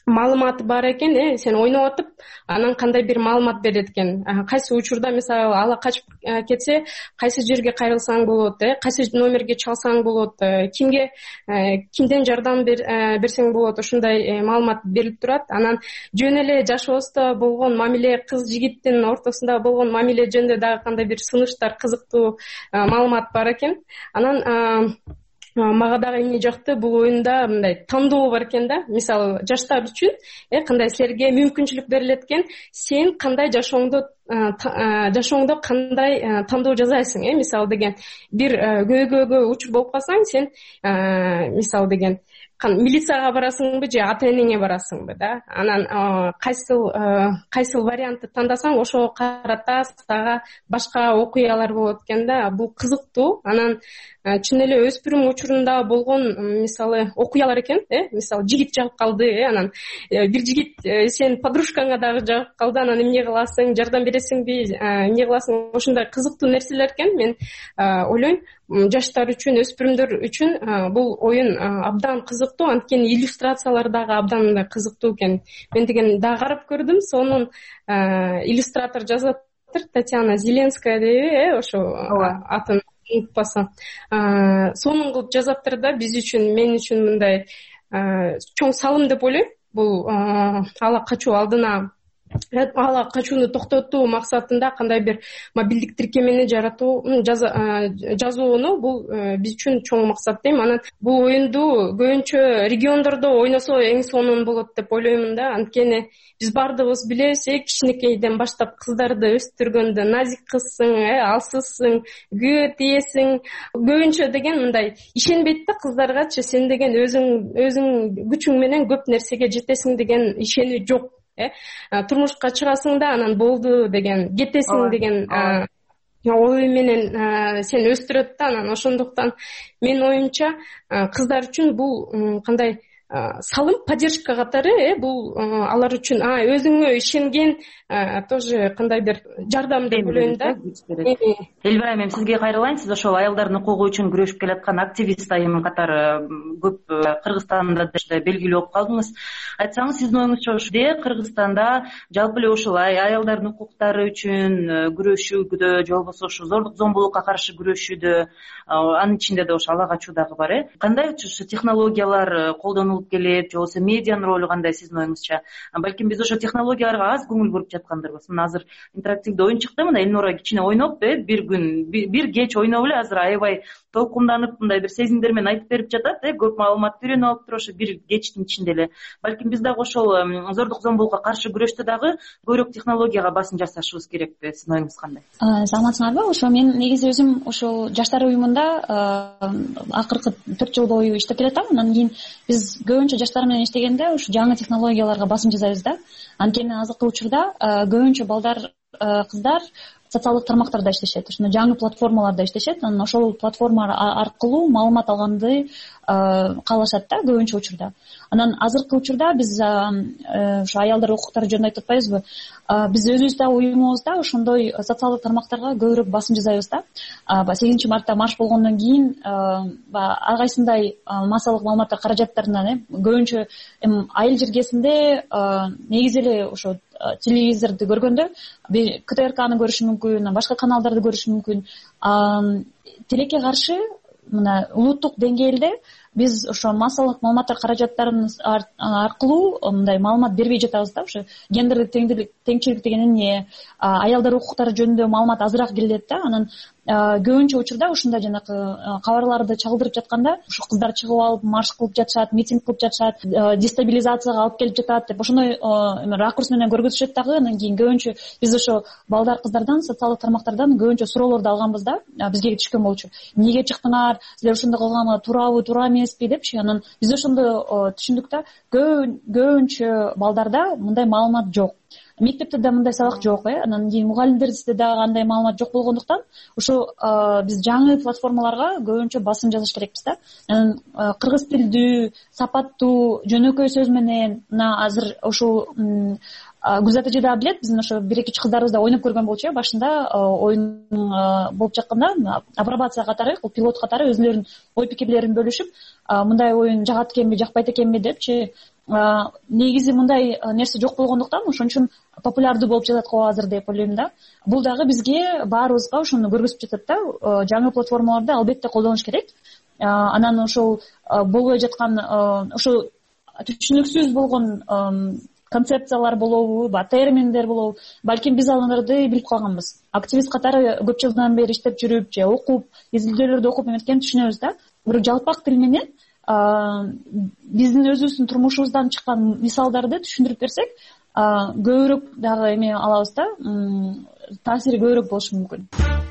маалыматы бар экен, э сен ойноп атып анан кандай бир маалымат берет экен, кайсы учурда мисалы ала качып кетсе кайсы жерге кайрылсаң болот, э кайсы номерге чалсаң болот, кимге кимден жардам берсең болот, ушундай маалымат берилип турат. Анан жөн эле жашообузда болгон мамиле, кыз жигиттин ортосунда болгон мамиле жөнүндө дагы кандай бир сунуштар, кызыктуу маалымат бар экен. Анан мага дагы эмне жакты, бул оюнда мындай тандоо бар экен да. Мисалы жаштар үчүн э кандай силерге мүмкүнчүлүк берилет экен, сен кандай жашооңдо жашооңдо кандай тандоо жасайсың, э мисалы деген бир көйгөйгө учуп болуп калсаң, сен мисалы деген милицияга барасыңбы же ата энеңе барасыңбы да. Анан кайсыл кайсыл вариантты тандасаң, ошого карата сага башка окуялар болот экен да. Бул кызыктуу. Анан чын эле өспүрүм учурунда болгон мисалы окуялар экен, э мисалы жигит жагып калды, э анан бир жигит сен подружкаңа дагы жагып калды, анан эмне кыласың, жардам бересиңби, эмне кыласың, ошондой кызыктуу нерселер экен. Мен ойлойм, жаштар үчүн, өспүрүмдөр үчүн бул оюн абдан кызыктуу, анткени иллюстрациялар дагы абдан мындай кызыктуу экен. Мен деген дагы карап көрдүм, сонун иллюстратор жазып атыр, Татьяна Зеленская дейби, э ошо атын унутпасам. Сонун кылып жазаптыр да. Биз үчүн, мен үчүн мындай чоң салым деп ойлойм. Бул ала качуу алдына ала качууну токтотуу максатында кандай бир мобилдик тиркемени жаратуу, жазууну, бул биз үчүн чоң максат дейм. Анан бул оюнду көбүнчө региондордо ойносо эң сонун болот деп ойлоймун да. Анткени биз бардыгыбыз билебиз, э кичинекейден баштап кыздарды өстүргөндө назик кызсың, э алсызсың, күйөө тиесиң. Көбүнчө деген мындай ишенбейт да кыздаргачы, сен деген өзүң өзүң күчүң менен көп нерсеге жетесиң деген ишенүү жок. э турмушка чыгасың да анан болду деген, кетесиң деген ой менен сен өстүрөт да. Анан ошондуктан менин оюмча кыздар үчүн бул кандай салым, поддержка катары, э бул алар үчүн өзүңө ишенген тоже кандайдыр жардам деп ойлойм да. Элбир айым, сизге кайрылайын. Сиз ошол аялдардын укугу үчүн күрөшүп келаткан активист айым катары көп Кыргызстанда да белгилүү болуп калдыңыз. Айтсаңыз, сиздин оюңузча ошо Кыргызстанда жалпы эле ушул аялдардын укуктары үчүн күрөшүүдө же болбосо ошо зордук зомбулукка каршы күрөшүүдө, анын ичинде да ошо ала качуу дагы бар, э кандай ошо технологиялар колдонулуп келет, же болбосо медианын ролу кандай сиздин оюңузча? Балким биз ошо технологияларга аз көңүл буруп жаткандырбыз. Мына азыр интерактивдүү оюн чыкты, мына Элнура кичине ойноп, э бир күн бир кеч ойноп эле азыр аябай толкунданып, мындай бир сезимдер менен айтып берип жатат, э көп маалыматты үйрөнүп алыптыр ошо бир кечтин ичинде эле. Балким биз дагы ошол зордук зомбулукка каршы күрөштө дагы көбүрөөк технологияга басым жасашыбыз керекпи? Сиздин оюңуз кандай? Саламатсыңарбы? Ошо мен негизи өзүм ошол жаштар уюмунда акыркы төрт жыл бою иштеп келатам. Анан кийин биз көбүнчө жаштар менен иштегенде ушу жаңы технологияларга басым жасайбыз да. Анткени азыркы учурда көбүнчө балдар, кыздар социалдык тармактарда иштешет, ошондой жаңы платформаларда иштешет. Анан ошол платформа аркылуу маалымат алганды каалашат да көбүнчө учурда. Анан азыркы учурда биз ошо аялдар укуктары жөнүндө айтып атпайбызбы? Биз өзүбүз да уюмубузда ошондой социалдык тармактарга көбүрөөк басым жасайбыз да. Баягы сегизинчи мартта марш болгондон кийин баягы ар кайсындай массалык маалыматтар каражаттарынан, э көбүнчө эми айыл жергесинде негизи эле ошо телевизорду көргөндө КТРКны көрүшү мүмкүн, башка каналдарды көрүшү мүмкүн. Тилекке каршы мына улуттук деңгээлде биз ошо массалык маалыматтар каражаттарын аркылуу мындай маалымат бербей жатабыз да. Ошо гендердик теңдик, теңчилик деген эмне, аялдар укуктары жөнүндө маалымат азыраак келет да. Анан көбүнчө учурда ушундай жанакы кабарларды чагылдырып жатканда ушу кыздар чыгып алып марш кылып жатышат, митинг кылып жатышат, дестабилизацияга алып келип жатат деп ошондой ракурс менен көргөзүшөт дагы. Анан кийин көбүнчө биз ошо балдар, кыздардан, социалдык тармактардан көбүнчө суроолорду алганбыз да, бизге түшкөн болчу. Эмнеге чыктыңар? Силер ошондой кылганга туурабы, туура эмеспи депчи. Анан биз ошондо түшүндүк да, көбүнчө балдарда мындай маалымат жок. Мектепте да мындай сабак жок, э анан кийин мугалимдерибизде дагы андай маалымат жок болгондуктан ошо биз жаңы платформаларга көбүнчө басым жасаш керекпиз да. Анан кыргыз тилдүү, сапаттуу, жөнөкөй сөз менен мына азыр ошол Гүлзат эже да билет, биздин ошо бир эки кыздарыбыз да ойноп көргөн болчу, э башында оюн болуп жатканда апробация катары, пилот катары өзүлөрүнүн ой пикирлерин бөлүшүп, мындай оюн жагат экенби, жакпайт экенби депчи негизи мындай нерсе жок болгондуктан ошон үчүн популярдуу болуп жатат го азыр деп ойлойм да. Бул дагы бизге баарыбызга ошону көргөзүп жатат да. Жаңы платформаларды албетте колдонуш керек. Анан ошол болбой жаткан ошо түшүнүксүз болгон концепциялар болобу, терминдер болобу, балким биз аларды билип калганбыз. Активист катары көп жылдан бери иштеп жүрүп же окуп, изилдөөлөрдү окуп эметкен түшүнөбүз да. Бирок жалпак тил менен биздин өзүбүздүн турмушубуздан чыккан мисалдарды түшүндүрүп берсек, көбүрөөк дагы эме алабыз да, таасири көбүрөөк болушу мүмкүн.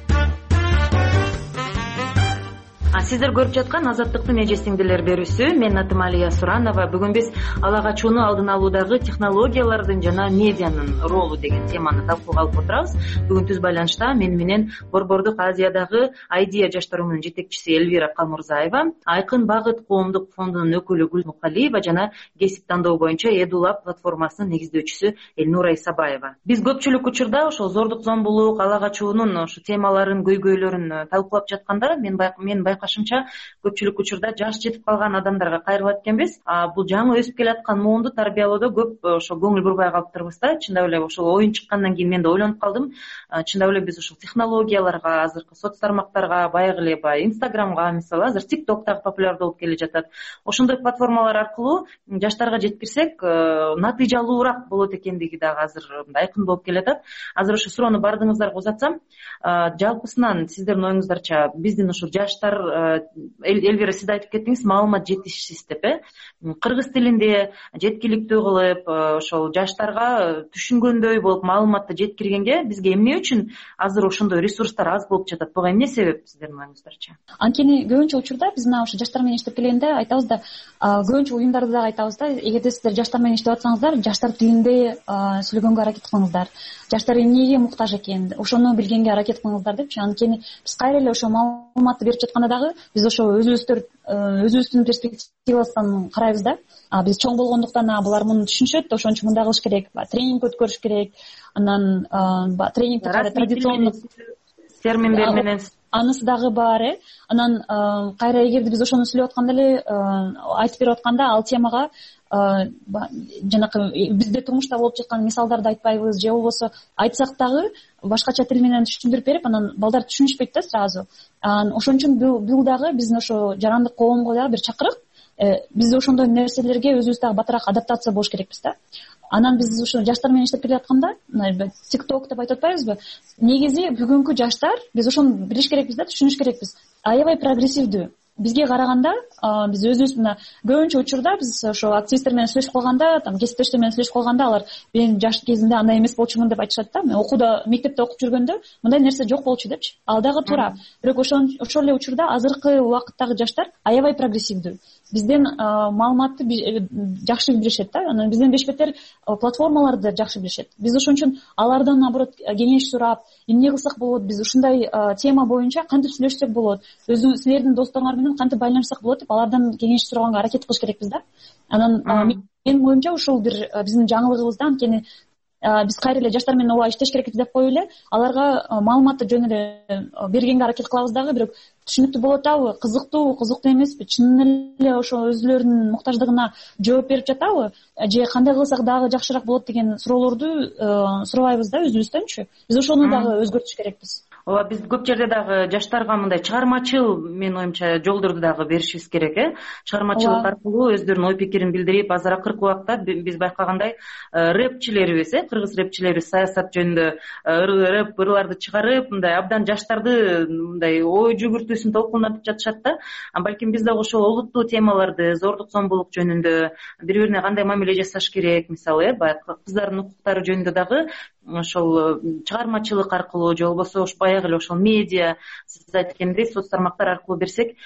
Сиздер көрүп жаткан Азаттыктын эже сиңдилер берүүсү. Менин атым Алия Суранова. Бүгүн биз ала качууну алдын алуудагы технологиялардын жана медианын ролу деген теманы талкууга алып отурабыз. Бүгүн түз байланышта мен менен Борбордук Азиядагы Айдия жаштар уюмунун жетекчиси Элвира Калмурзаева, Айкын Багыт коомдук фондунун өкүлү Гүл Мукалиева жана кесип тандоо боюнча Эдулаб платформасынын негиздөөчүсү Элнура Исабаева. Биз көпчүлүк учурда ошол зордук зомбулук, ала качуунун ошо темаларын, көйгөйлөрүн талкуулап жатканда мен мен байкашымча көпчүлүк учурда жаш жетип калган адамдарга кайрылат экенбиз. Бул жаңы өсүп келаткан моунду тарбиялоодо көп ошо көңүл бурбай калыптырбыз да. Чындап эле ошол оюн чыккандан кийин мен да ойлонуп калдым. Чындап эле биз ушул технологияларга, азыркы соц тармактарга, баягы эле баягы Инстаграмга, мисалы азыр TikTok дагы популярдуу болуп келе жатат. Ошондой платформалар аркылуу жаштарга жеткирсек, натыйжалуураак болот экендиги дагы азыр айкын болуп келатат. Азыр ошо суроону бардыгыңыздарга узатсам, жалпысынан сиздердин оюңуздарча биздин ушул жаштар, Элвира сиз айтып кеттиңиз, маалымат жетишсиз деп, э? Кыргыз тилинде жеткиликтүү кылып, ошол жаштарга түшүнгөндөй болуп маалыматты жеткиргенге бизге эмне үчүн азыр ошондой ресурстар аз болуп жатат? Буга эмне себеп сиздердин оюңуздарча? Анткени көбүнчө учурда биз мына ошо жаштар менен иштеп келгенде айтабыз да, көбүнчө уюмдарда дагы айтабыз да, эгерде сиздер жаштар менен иштеп атсаңыздар, жаштар тилинде сүйлөгөнгө аракет кылыңыздар. Жаштар эмнеге муктаж экен, ошону билгенге аракет кылыңыздар депчи. Анткени биз кайра эле ошо маалыматты берип жатканда дагы биз ошо өзүбүздөр өзүбүздүн перспективасынан карайбыз да. Биз чоң болгондуктан булар муну түшүнүшөт, ошон үчүн мындай кылыш керек, тренинг өткөрүш керек. Анан тренингди кайра традиционный терминдер менен анысы дагы бар, э. Анан кайра эгерде биз ошону сүйлөп атканда эле айтып берип атканда, ал темага жанакы бизде турмушта болуп жаткан мисалдарды айтпайбыз же болбосо айтсак дагы башкача тил менен түшүндүрүп берип, анан балдар түшүнүшпөйт да сразу. Ошон үчүн бул дагы биздин ошо жарандык коомго дагы бир чакырык. Биз ошондой нерселерге өзүбүз дагы батыраак адаптация болуш керекпиз да. Анан биз ушу жаштар менен иштеп келе атканда, TikTok деп айтып атпайбызбы? Негизи бүгүнкү жаштар, биз ошону билиш керекпиз да, түшүнүш керекпиз. Аябай прогрессивдүү. Бизге караганда биз өзүбүз мына көбүнчө учурда биз ошо активисттер менен сүйлөшүп калганда, там кесиптештер менен сүйлөшүп калганда алар мен жаш кезимде андай эмес болчумун деп айтышат да. Мен окууда, мектепте окуп жүргөндө мындай нерсе жок болчу депчи. Ал дагы туура. Бирок ошон ошол эле учурда азыркы убакыттагы жаштар аябай прогрессивдүү. Бизден маалыматты жакшы билишет да. Анан бизден бешбетер платформаларды жакшы билишет. Биз ошон үчүн алардан наоборот кеңеш сурап, эмне кылсак болот, биз ушундай тема боюнча кантип сүйлөшсөк болот, өзүң силердин досторуңар менен кантип байланышсак болот деп алардан кеңеш сураганга аракет кылыш керекпиз да. Анан менин оюмча ушул бир биздин жаңылыгыбыз да. Анткени биз кайра эле жаштар менен ооба иштеш керекпиз деп коюп эле аларга маалыматты жөн эле бергенге аракет кылабыз дагы, бирок түшүнүктүү болуп атабы, кызыктуу, кызыктуу эмеспи, чын эле ошо өзүлөрүнүн муктаждыгына жооп берип жатабы же кандай кылсак дагы жакшыраак болот деген суроолорду сурабайбыз да өзүбүздөнчү. Биз ошону дагы өзгөртүш керекпиз. Ооба, биз көп жерде дагы жаштарга мындай чыгармачыл, менин оюмча, жолдорду дагы беришибиз керек, э. Чыгармачылык аркылуу өздөрүнүн ой пикирин билдирип, азыр акыркы убакта биз байкагандай рэпчилерибиз, э, кыргыз рэпчилерибиз саясат жөнүндө рэп ырларды чыгарып, мындай абдан жаштарды мындай ой жүгүртүүсүн толкундатып жатышат да. Балким биз дагы ошол олуттуу темаларды, зордук зомбулук жөнүндө, бири-бирине кандай мамиле жасаш керек, мисалы, э, баягы кыздардын укуктары жөнүндө дагы ошол чыгармачылык аркылуу же болбосо баягы эле ошол медиа, сиз айткендей соц тармактар аркылуу берсек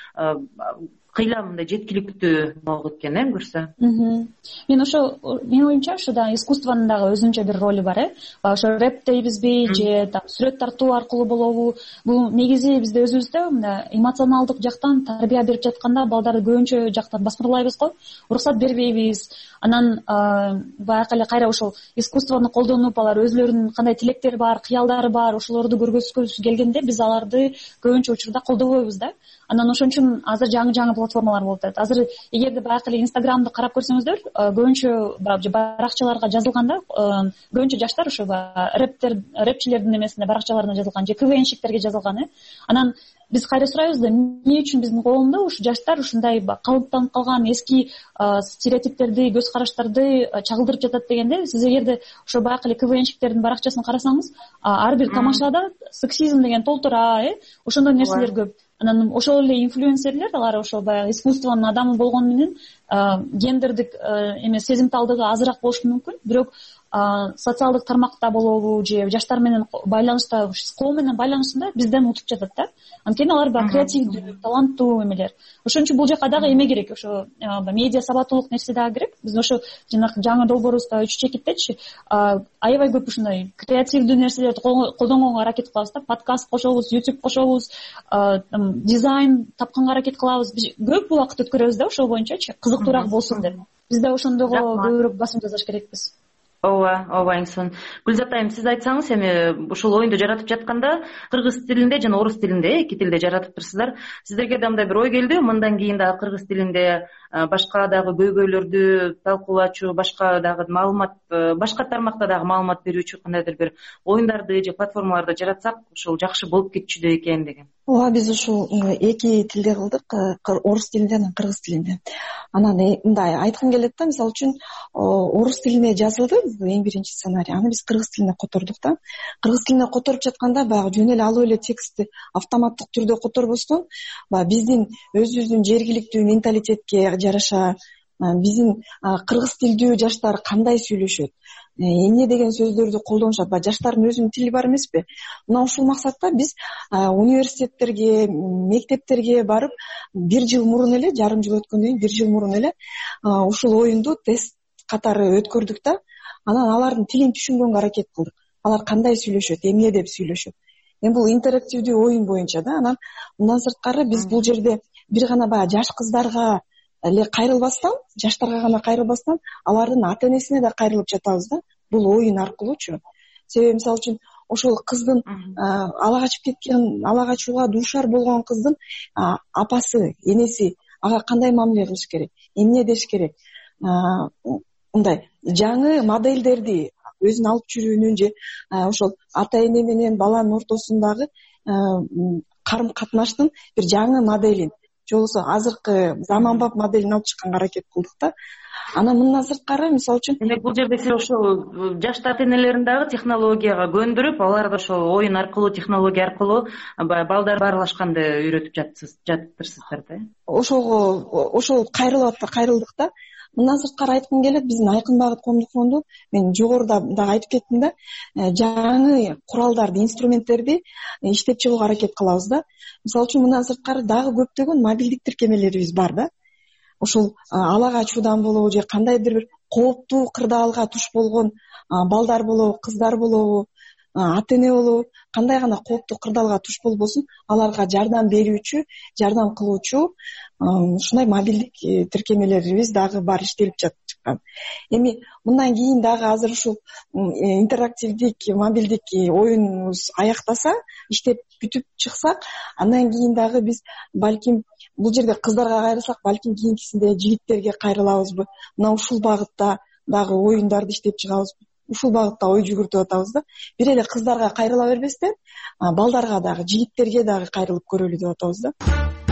кыйла мындай жеткиликтүү болот экен, э, көрсө. Мен ошо менин оюмча ошо да искусствонун дагы өзүнчө бир ролу бар, э. Баягы ошо рэп дейбизби же там сүрөт тартуу аркылуу болобу? Бул негизи бизде өзүбүздө мындай эмоционалдык жактан тарбия берип жатканда балдарды көбүнчө жактан басмырлайбыз го, уруксат бербейбиз. Анан баягы эле кайра ошол искусствону колдонуп, алар өзүлөрүнүн кандай тилектери бар, кыялдары бар, ошолорду көргөзгүсү келгенде биз аларды көбүнчө учурда колдобойбуз да. Анан ошон үчүн азыр жаңы жаңы платформалар болуп атат. Азыр эгерде баягы эле Инстаграмды карап көрсөңүздөр, көбүнчө баракчаларга жазылганда көбүнчө жаштар ошо баягы рэптер рэпчилердин эмесине баракчаларына жазылган же КВНщиктерге жазылган э анан биз кайра сурайбыз да эмне үчүн биздин коомдо ушу жаштар ушундай калыптанып калган эски стереотиптерди, көз караштарды чагылдырып жатат дегенде, сиз эгерде ошо баягы эле КВНщиктердин баракчасын карасаңыз, ар бир тамашада сексизм деген толтура, э ошондой нерселер көп. Анан ошол эле инфлюенсерлер, алар ошо баягы искусствонун адамы болгону менен гендердик эме сезимталдыгы азыраак болушу мүмкүн, бирок социалдык тармакта болобу же жаштар менен байланышта, коом менен байланышында бизден утуп жатат да. Анткени алар баягы креативдүү, таланттуу эмелер. Ошон үчүн бул жака дагы эме керек, ошо медиа сабаттуулук нерсе дагы керек. Биз ошо жанагы жаңы долбоорубузда үч чекиттечи аябай көп ушундай креативдүү нерселерди колдонгонго аракет кылабыз да. Подкаст кошобуз, YouTube кошобуз, дизайн тапканга аракет кылабыз. Биз көп убакыт өткөрөбүз да ошол боюнчачы, кызыктуураак болсун деп. Биз да ошондого көбүрөөк басым жасаш керекпиз. ооба ооба Айсун. Гүлзат айым, сиз айтсаңыз, эми ушул оюнду жаратып жатканда кыргыз тилинде жана орус тилинде эки тилде жаратыптырсыздар. Сиздерге да мындай бир ой келдиби? Мындан кийин дагы кыргыз тилинде башка дагы көйгөйлөрдү талкуулачу, башка дагы маалымат, башка тармакта дагы маалымат берүүчү кандайдыр бир оюндарды же платформаларды жаратсак, ушул жакшы болуп кетчүдө экен деген. ооба, биз ушул эки тилде кылдык, орус тилинде жана кыргыз тилинде. Анан мындай айткым келет да, мисалы үчүн орус тилине жазылды эң биринчи сценарий, аны биз кыргыз тилине котордук да. Кыргыз тилине которуп жатканда баягы жөн эле алып эле текстти автоматтык түрдө которбостон, баягы биздин өзүбүздүн жергиликтүү менталитетке жараша биздин кыргыз тилдүү жаштар кандай сүйлөшөт, эмне деген сөздөрдү колдонушат, баягы жаштардын өзүнүн тили бар эмеспи? Мына ушул максатта биз университеттерге, мектептерге барып, бир жыл мурун эле, жарым жыл өткөндөн кийин, бир жыл мурун эле ушул оюнду тест катары өткөрдүк да. Анан алардын тилин түшүнгөнгө аракет кылдык. Алар кандай сүйлөшөт, эмне деп сүйлөшөт. Эми бул интерактивдүү оюн боюнча да. Анан мындан сырткары биз бул жерде бир гана баягы жаш кыздарга эле кайрылбастан, жаштарга гана кайрылбастан, алардын ата энесине да кайрылып жатабыз да. Бул оюн аркылуучу. Себеби мисалы үчүн ошол кыздын ала качып кеткен, ала качууга дуушар болгон кыздын апасы, энеси ага кандай мамиле кылыш керек, эмне деш керек, мындай жаңы модельдерди өзүн алып жүрүүнүн же ошол ата эне менен баланын ортосундагы карым катнаштын бир жаңы моделин, же болбосо азыркы заманбап моделин алып чыкканга аракет кылдык да. Анан мындан сырткары мисалы үчүн демек бул жерде сиз ошол жаштар энелерин дагы технологияга көндүрүп, аларды ошол оюн аркылуу, технология аркылуу балдар баарлашканды үйрөтүп жатыптырсыздар да. Ошого ошол кайрылып кайрылдык да. Мындан сырткары айткым келет, биздин Айкын Багыт коомдук фонду, мен жогоруда дагы айтып кеттим да, жаңы куралдарды, инструменттерди иштеп чыгууга аракет кылабыз да. Мисалы үчүн мындан сырткары дагы көптөгөн мобилдик тиркемелерибиз бар да. Ошол ала качуудан болобу же кандайдыр бир кооптуу кырдаалга туш болгон балдар болобу, кыздар болобу, ата эне болобу, кандай гана кооптуу кырдаалга туш болбосун, аларга жардам берүүчү, жардам кылуучу ушундай мобилдик тиркемелерибиз дагы бар, иштелип жаткан. Эми мындан кийин дагы азыр ушул интерактивдик, мобилдик оюнубуз аяктаса, иштеп бүтүп чыксак, андан кийин дагы биз балким бул жерде кыздарга кайрылсак, балким кийинкисинде жигиттерге кайрылабызбы. Мына ушул багытта дагы оюндарды иштеп чыгабызбы. Ушул багытта ой жүгүртүп атабыз да. Бир эле кыздарга кайрыла бербестен, балдарга дагы, жигиттерге дагы кайрылып көрөлү деп атабыз да.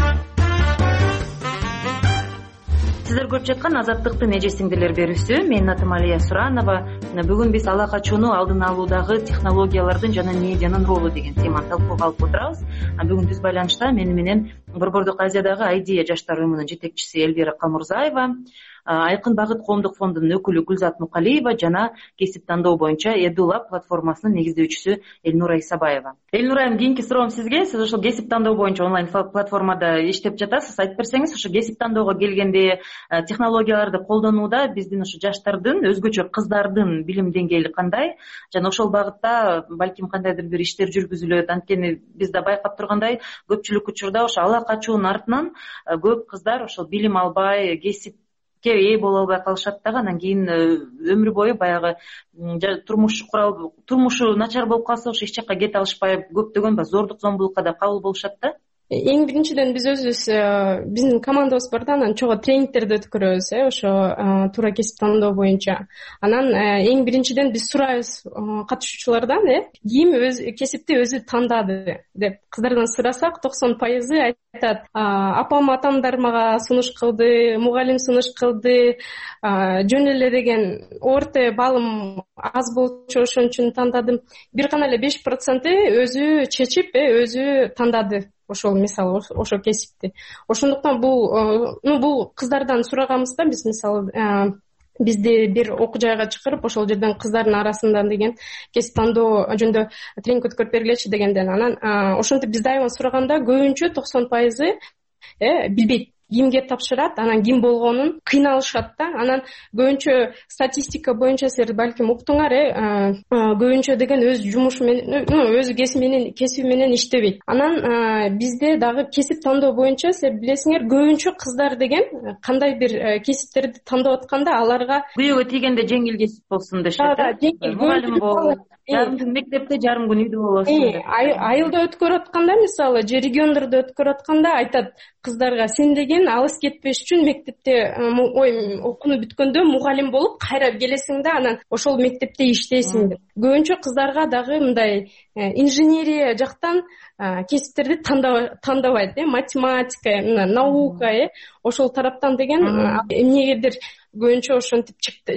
Сиздер көрүп жаткан Азаттыктын эже сиңдилер берүүсү. Менин атым Алия Суранова. Бүгүн биз ала качууну алдын алуудагы технологиялардын жана медианын ролу деген теманы талкууга алып отурабыз. Бүгүн түз байланышта мени менен Борбордук Азиядагы Айдия жаштар уюмунун жетекчиси Элвира Калмурзаева, Айкын Багыт коомдук фондунун өкүлү Гүлзат Нукалиева жана кесип тандоо боюнча Эдулаб платформасынын негиздөөчүсү Элнура Исабаева. Элнура айым, кийинки суроом сизге. Сиз ошол кесип тандоо боюнча онлайн платформада иштеп жатасыз. Айтып берсеңиз, ошо кесип тандоого келгенде технологияларды колдонууда биздин ошо жаштардын, өзгөчө кыздардын билим деңгээли кандай, жана ошол багытта балким кандайдыр бир иштер жүргүзүлөт. Анткени биз да байкап тургандай, көпчүлүк учурда ошо ала качуунун артынан көп кыздар ошол билим албай, кесип ээ боло албай калышат дагы. Анан кийин өмүр бою баягы турмуш курал турмушу начар болуп калса, ошо эч жакка кете алышпай, көптөгөн зордук зомбулукка да кабыл болушат да. эң биринчиден биз өзүбүз биздин командабыз бар да, анан чогуу тренингтерди өткөрөбүз э ошо туура кесип тандоо боюнча. Анан эң биринчиден биз сурайбыз катышуучулардан э ким өз кесипти өзү тандады деп. Кыздардан сурасак токсон пайызы айтат, апам атамдар мага сунуш кылды, мугалим сунуш кылды, жөн эле деген орто балым аз болчу ошон үчүн тандадым. Бир гана эле беш проценти өзү чечип э өзү тандады ошол мисалы ошол кесипти. Ошондуктан бул ну бул кыздардан сураганбыз да биз, мисалы бизди бир окуу жайга чакырып ошол жерден кыздардын арасынан деген кесип тандоо жөнүндө тренинг өткөрүп бергилечи дегенден. Анан ошентип биз дайыма сураганда көбүнчө токсон пайызы э билбейт кимге тапшырат, анан ким болгонун кыйналышат да. Анан көбүнчө статистика боюнча силер балким уктуңар э көбүнчө деген өз жумушу менен, өз кесиби менен кесиби менен иштебейт. Анан бизде дагы кесип тандоо боюнча силер билесиңер, көбүнчө кыздар деген кандай бир кесиптерди тандап атканда аларга күйөөгө тийгенде жеңил кесип болсун дешет. Мугалим бол, жарым күн мектепте, жарым күн үйдө болосун деп. Айылда өткөрүп атканда, мисалы же региондордо өткөрүп атканда айтат кыздарга, сен деген алыс кетпеш үчүн мектепте ой окууну бүткөндө мугалим болуп кайра келесиң да, анан ошол мектепте иштейсиң деп. Көбүнчө кыздарга дагы мындай инженерия жактан кесиптерди тандабайт э математика, наука э ошол тараптан деген эмнегедир көбүнчө ошентип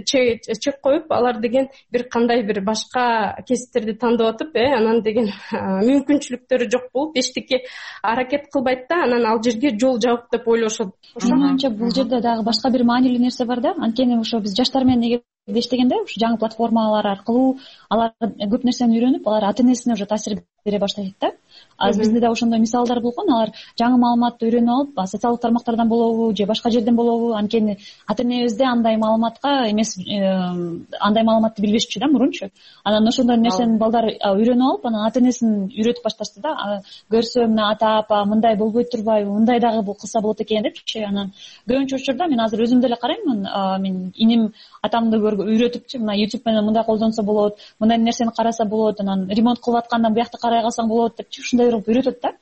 чек коюп, алар деген бир кандай бир башка кесиптерди тандап атып э анан деген мүмкүнчүлүктөрү жок болуп эчтеке аракет кылбайт да, анан ал жерге жол жабык деп ойлошот. Менимче бул жерде дагы башка бир маанилүү нерсе бар да. Анткени ошо биз жаштар менен эгер иштегенде ушу жаңы платформалар аркылуу алар көп нерсени үйрөнүп, алар ата энесине уже таасир бере баштайт да. Азыр бизде да ошондой мисалдар болгон. Алар жаңы маалыматты үйрөнүп алып, социалдык тармактардан болобу же башка жерден болобу, анткени ата энебиз да андай маалыматка эмес, андай маалыматты билбешчү да мурунчу. Анан ошондой нерсени балдар үйрөнүп алып, анан ата энесин үйрөтүп башташты да. Көрсө мына ата апа мындай болбойт турбайбы, мындай дагы бул кылса болот экен депчи. Анан көбүнчө учурда мен азыр өзүм деле караймын, мен иним атамды үйрөтүпчү, мына YouTube менен мындай колдонсо болот, мындай нерсени караса болот, анан ремонт кылып атканда буякты карай калсаң болот депчи, ушундай кылып үйрөтөт да.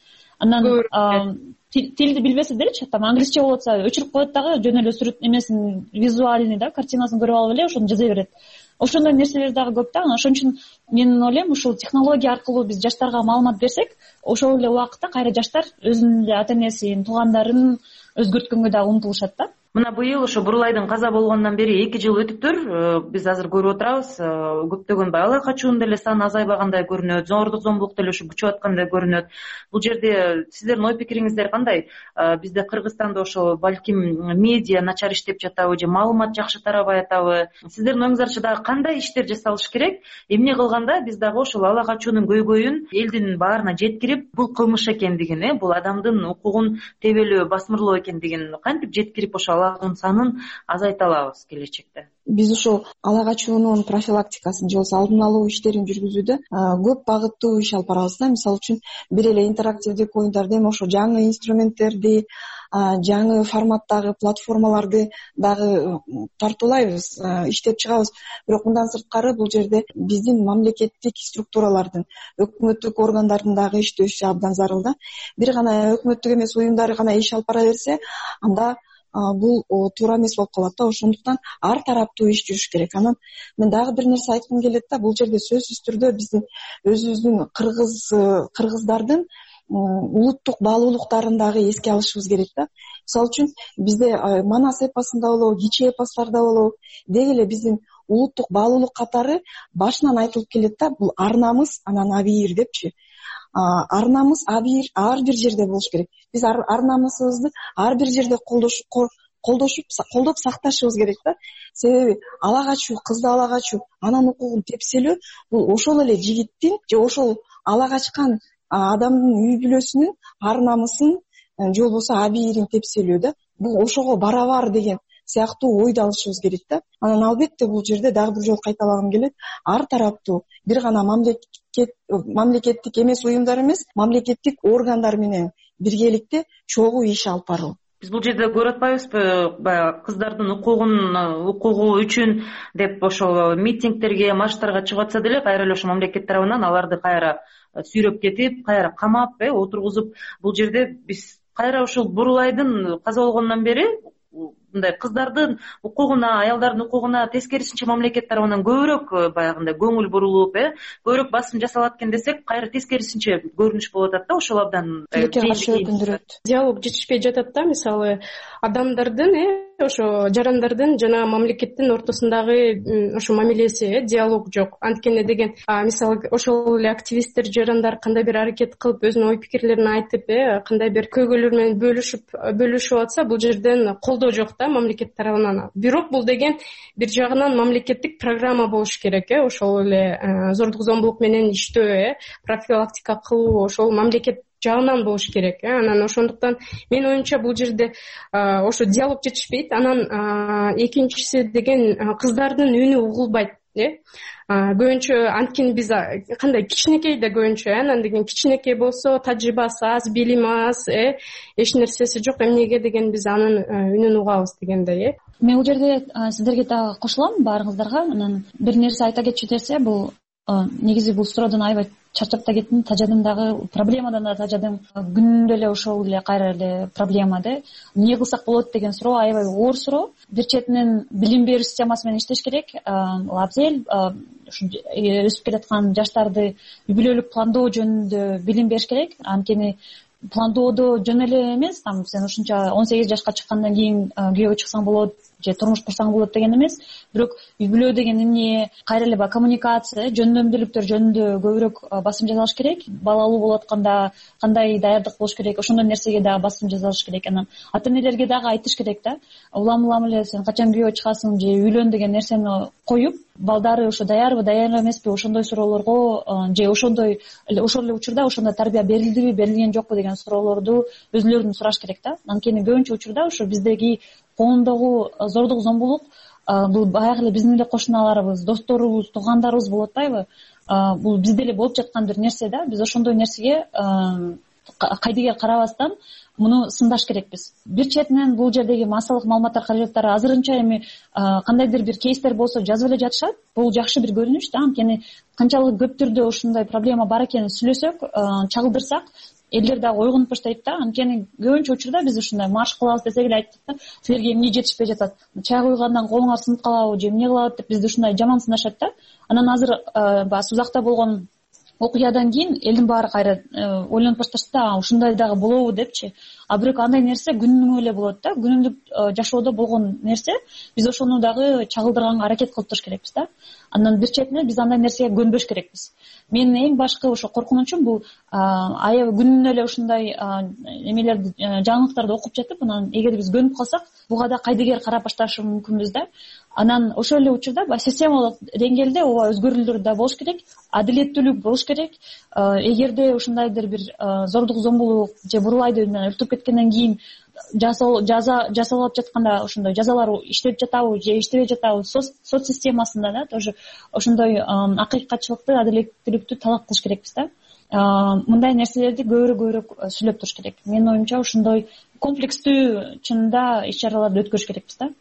Анан тилди билбесе делечи, там англисче болот атса өчүрүп коет дагы, жөн эле сүрөт эмесин, визуальный да, картинасын көрүп алып эле ошону жаза берет. Ошондой нерселер дагы көп да. Ошон үчүн мен ойлойм, ушул технология аркылуу биз жаштарга маалымат берсек, ошол эле убакытта кайра жаштар өзүнүн эле ата энесин, туугандарын өзгөрткөнгө дагы умтулушат да. Мына быйыл ошо Бурулайдын каза болгондон бери эки жыл өтүптүр. Биз азыр көрүп отурабыз, көптөгөн бала качуунун деле саны азайбагандай көрүнөт, зордук зомбулук деле ушу күчөп аткандай көрүнөт. Бул жерде сиздердин ой пикириңиздер кандай? Бизде Кыргызстанда ошо балким медиа начар иштеп жатабы же маалымат жакшы тарабай атабы? Сиздердин оюңуздарча дагы кандай иштер жасалыш керек? Эмне кылганда биз дагы ошол ала качуунун көйгөйүн элдин баарына жеткирип, бул кылмыш экендигин, э, бул адамдын укугун тебелөө, басмырлоо экендигин кантип жеткирип ошол алагачуунун санын азайта алабыз келечекте? Биз ушул ала качуунун профилактикасын же болбосо алдын алуу иштерин жүргүзүүдө көп багыттуу иш алып барабыз да. Мисалы үчүн бир эле интерактивдик оюндарды, эми ошо жаңы инструменттерди, жаңы форматтагы платформаларды дагы тартуулайбыз, иштеп чыгабыз. Бирок мындан сырткары бул жерде биздин мамлекеттик структуралардын, өкмөттүк органдардын дагы иштеши абдан зарыл да. Бир гана өкмөттүк эмес уюмдар гана иш алып бара берсе, анда бул туура эмес болуп калат да. Ошондуктан ар тараптуу иш жүрүш керек. Анан мен дагы бир нерсе айткым келет да. Бул жерде сөзсүз түрдө биздин өзүбүздүн кыргыз кыргыздардын улуттук баалуулуктарын дагы эске алышыбыз керек да. Мисалы үчүн бизде Манас эпосунда болобу, кичи эпостарда болобу, деги эле биздин улуттук баалуулук катары башынан айтылып келет да. Бул ар намыс, анан абийир депчи. Ар намыс, абийир ар бир жерде болуш керек. Биз ар намысыбызды ар бир жерде колдошуп колдоп сакташыбыз керек да. Себеби ала качуу, кызды ала качуу, анан укугун тепселөө бул ошол эле жигиттин же ошол ала качкан адамдын үй бүлөсүнүн ар намысын же болбосо абийирин тепселөө да. Бул ошого барабар деген сыяктуу ойду алышыбыз керек да. Анан албетте бул жерде дагы бир жолу кайталагым келет. Ар тараптуу бир гана мамлекет мамлекеттик эмес уюмдар эмес, мамлекеттик органдар менен биргеликте чогуу иш алып баруу. биз бул жерде көрүп атпайбызбы, баягы кыздардын укугун укугу үчүн деп ошол митингдерге, марштарга чыгып атса деле кайра эле ошо мамлекет тарабынан аларды кайра сүйрөп кетип, кайра камап, э отургузуп, бул жерде биз кайра ушул Бурулайдын каза болгондон бери мындай кыздардын укугуна, аялдардын укугуна тескерисинче мамлекет тарабынан көбүрөөк баягындай көңүл бурулуп, э көбүрөөк басым жасалат экен десек, кайра тескерисинче көрүнүш болуп атат да, ошол абдан тилекке каршы өкүндүрөт. Диалог жетишпей жатат да, мисалы адамдардын, э ошо жарандардын жана мамлекеттин ортосундагы ошо мамилеси, э диалог жок. Анткени деген, мисалы ошол эле активисттер, жарандар кандай бир аракет кылып, өзүнүн ой пикирлерин айтып, э кандай бир көйгөйлөр менен бөлүшүп бөлүшүп атса, бул жерден колдоо жок да мамлекет тарабынан. Бирок бул деген бир жагынан мамлекеттик программа болуш керек, э ошол эле зордук зомбулук менен иштөө, э профилактика кылуу, ошол мамлекет жагынан болуш керек. Анан ошондуктан менин оюмча бул жерде ошо диалог жетишпейт. Анан экинчиси деген кыздардын үнү угулбайт, э көбүнчө. Анткени биз кандай кичинекей да көбүнчө, анан деген кичинекей болсо тажрыйбасы аз, билими аз, э эч нерсеси жок, эмнеге деген биз анын үнүн угабыз дегендей, э мен бул жерде сиздерге дагы кошулам, баарыңыздарга. Анан бир нерсе айта кетчү нерсе, бул негизи бул суроодон аябай чарчап да кеттим, тажадым дагы, проблемадан да тажадым. Күнүндө эле ошол эле кайра эле проблема, да. Эмне кылсак болот деген суроо аябай оор суроо. Бир четинен билим берүү системасы менен иштеш керек. Абзел ушу өсүп келаткан жаштарды үй бүлөлүк пландоо жөнүндө билим бериш керек. Анткени пландоодо жөн эле эмес, там сен ушунча он сегиз жашка чыккандан кийин күйөөгө чыксаң болот же турмуш курсаң болот деген эмес. Бирок үй бүлө деген эмне, кайра эле баягы коммуникация, жөндөмдүүлүктөр жөнүндө көбүрөөк басым жасалыш керек. Балалуу болуп атканда кандай даярдык болуш керек, ошондой нерсеге дагы басым жасалыш керек. Анан ата энелерге дагы айтыш керек да. Улам улам эле сен качан күйөөгө чыгасың же үйлөн деген нерсени коюп, балдары ошо даярбы, даяр эмеспи, ошондой суроолорго же ошондой ошол эле учурда ошондой тарбия берилдиби, берилген жокпу деген суроолорду өзүлөрүнөн сураш керек да. Анткени көбүнчө учурда ошо биздеги коомдогу зордук зомбулук бул баягы эле биздин эле кошуналарыбыз, досторубуз, туугандарыбыз болуп атпайбы? Бул бизде эле болуп жаткан бир нерсе да. Биз ошондой нерсеге кайдыгер карабастан муну сындаш керекпиз. Бир четинен бул жердеги массалык маалыматтар каражаттары азырынча эми кандайдыр бир кейстер болсо жазып эле жатышат. Бул жакшы бир көрүнүш да. Анткени канчалык көп түрдө ушундай проблема бар экенин сүйлөсөк, чагылдырсак, элдер дагы ойгонуп баштайт да. Анткени көбүнчө учурда биз ушундай марш кылабыз десек эле айтат да, силерге эмне жетишпей жатат, чай куйгандан колуңар сынып калабы же эмне кылабы деп бизди ушундай жаман сынашат да. Анан азыр баягы Сузакта болгон окуядан кийин элдин баары кайра ойлонуп башташты да, ушундай дагы болобу депчи. А бирок андай нерсе күнүнө эле болот да. Күнүмдүк жашоодо болгон нерсе, биз ошону дагы чагылдырганга аракет кылып туруш керекпиз да. Андан бир четинен биз андай нерсеге көнбөш керекпиз. Менин эң башкы ошо коркунучум бул аябай күнүнө эле ушундай эмелерди, жаңылыктарды окуп жатып, анан эгер биз көнүп калсак, буга да кайдыгер карап башташы мүмкүнбүз да. Анан ошол эле учурда баягы системалык деңгээлде ооба өзгөрүүлөр да болуш керек, адилеттүүлүк болуш керек. Эгерде ушундайдыр бир зордук зомбулук же Бурулайды өлтүрүп кеткенден кийин жаза жасалып жатканда ошондой жазалар иштеп жатабы же иштебей жатабы, соц системасында да тоже ошондой акыйкатчылыкты, адилеттүүлүктү талап кылыш керекпиз да. Мындай нерселерди көбүрөөк көбүрөөк сүйлөп туруш керек. Менин оюмча ошондой комплекстүү чынында иш чараларды өткөрүш керекпиз да.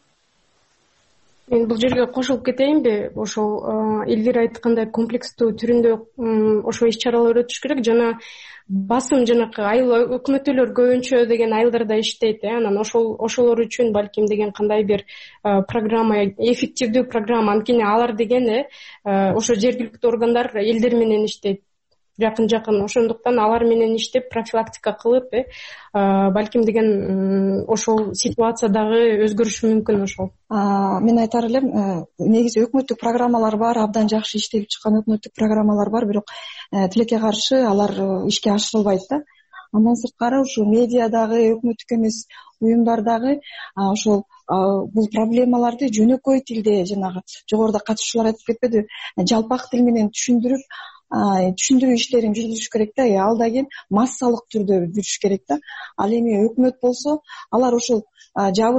Мен бул жерге кошулуп кетейинби? Ошол Элвира айткандай комплекстүү түрүндө ошо иш чаралар өтүш керек. Жана басым жанакы айыл өкмөттөлөр көбүнчө деген айылдарда иштейт, э анан ошол ошолор үчүн балким деген кандай бир программа, эффективдүү программа. Анткени алар деген э ошо жергиликтүү органдар элдер менен иштейт жакын жакын, ошондуктан алар менен иштеп профилактика кылып, э балким деген ошол ситуация дагы өзгөрүшү мүмкүн. Ошол мен айтар элем, негизи өкмөттүк программалар бар, абдан жакшы иштелип чыккан өкмөттүк программалар бар, бирок тилекке каршы алар ишке ашырылбайт да. Андан сырткары ушу медиадагы, өкмөттүк эмес уюмдардагы ошол бул проблемаларды жөнөкөй тилде, жанагы жогоруда катышуучулар айтып кетпеди, жалпак тил менен түшүндүрүп түшүндүрүү иштерин жүргүзүш керек да. Ал дагы массалык түрдө жүрүш керек да. Ал эми өкмөт болсо, алар ошол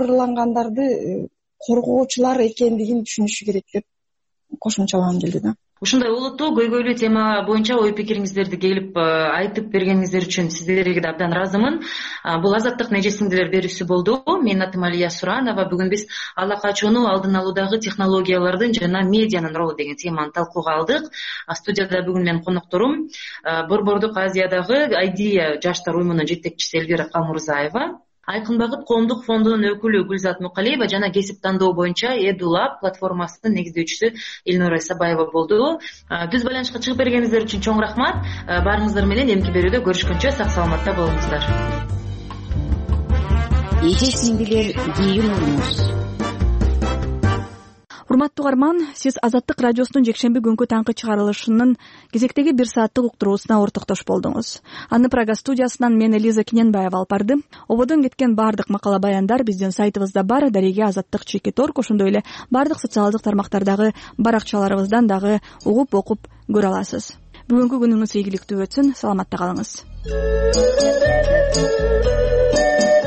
жабырлангандарды коргоочулар экендигин түшүнүшү керек деп кошумчалаам келди да. ушундай олуттуу көйгөйлүү тема боюнча ой пикириңиздерди келип айтып бергениңиздер үчүн сиздерге да абдан ыраазымын. Бул Азаттык нежесиңдилер берүүсү болду. Менин атым Алия Суранова. Бүгүн биз ала качууну алдын алуудагы технологиялардын жана медианын ролу деген теманы талкууга алдык. Студияда бүгүн менин конокторум Борбордук Азиядагы Айдия жаштар уюмунун жетекчиси Элвира Калмурзаева, Айкын Багыт коомдук фондунун өкүлү Гүлзат Мукалиева жана кесип тандоо боюнча Эдулаб платформасынын негиздөөчүсү Элнура Исабаева болду. Түз байланышка чыгып бергениңиздер үчүн чоң рахмат. Баарыңыздар менен эмки берүүдө көрүшкөнчө сак саламатта болуңуздар. Эжесиңдилер кийин уруңуз. Урматтуу угарман, сиз Азаттык радиосунун жекшемби күнкү таңкы чыгарылышынын кезектеги бир сааттык уктуруусуна ортоктош болдуңуз. Аны Прага студиясынан мен Элиза Кененбаева алып бардым. Ободон кеткен бардык макала баяндар биздин сайтыбызда бар, дареге азаттык чекит орг, ошондой эле бардык социалдык тармактардагы баракчаларыбыздан дагы угуп окуп көрө аласыз. Бүгүнкү күнүңүз ийгиликтүү өтсүн, саламатта калыңыз.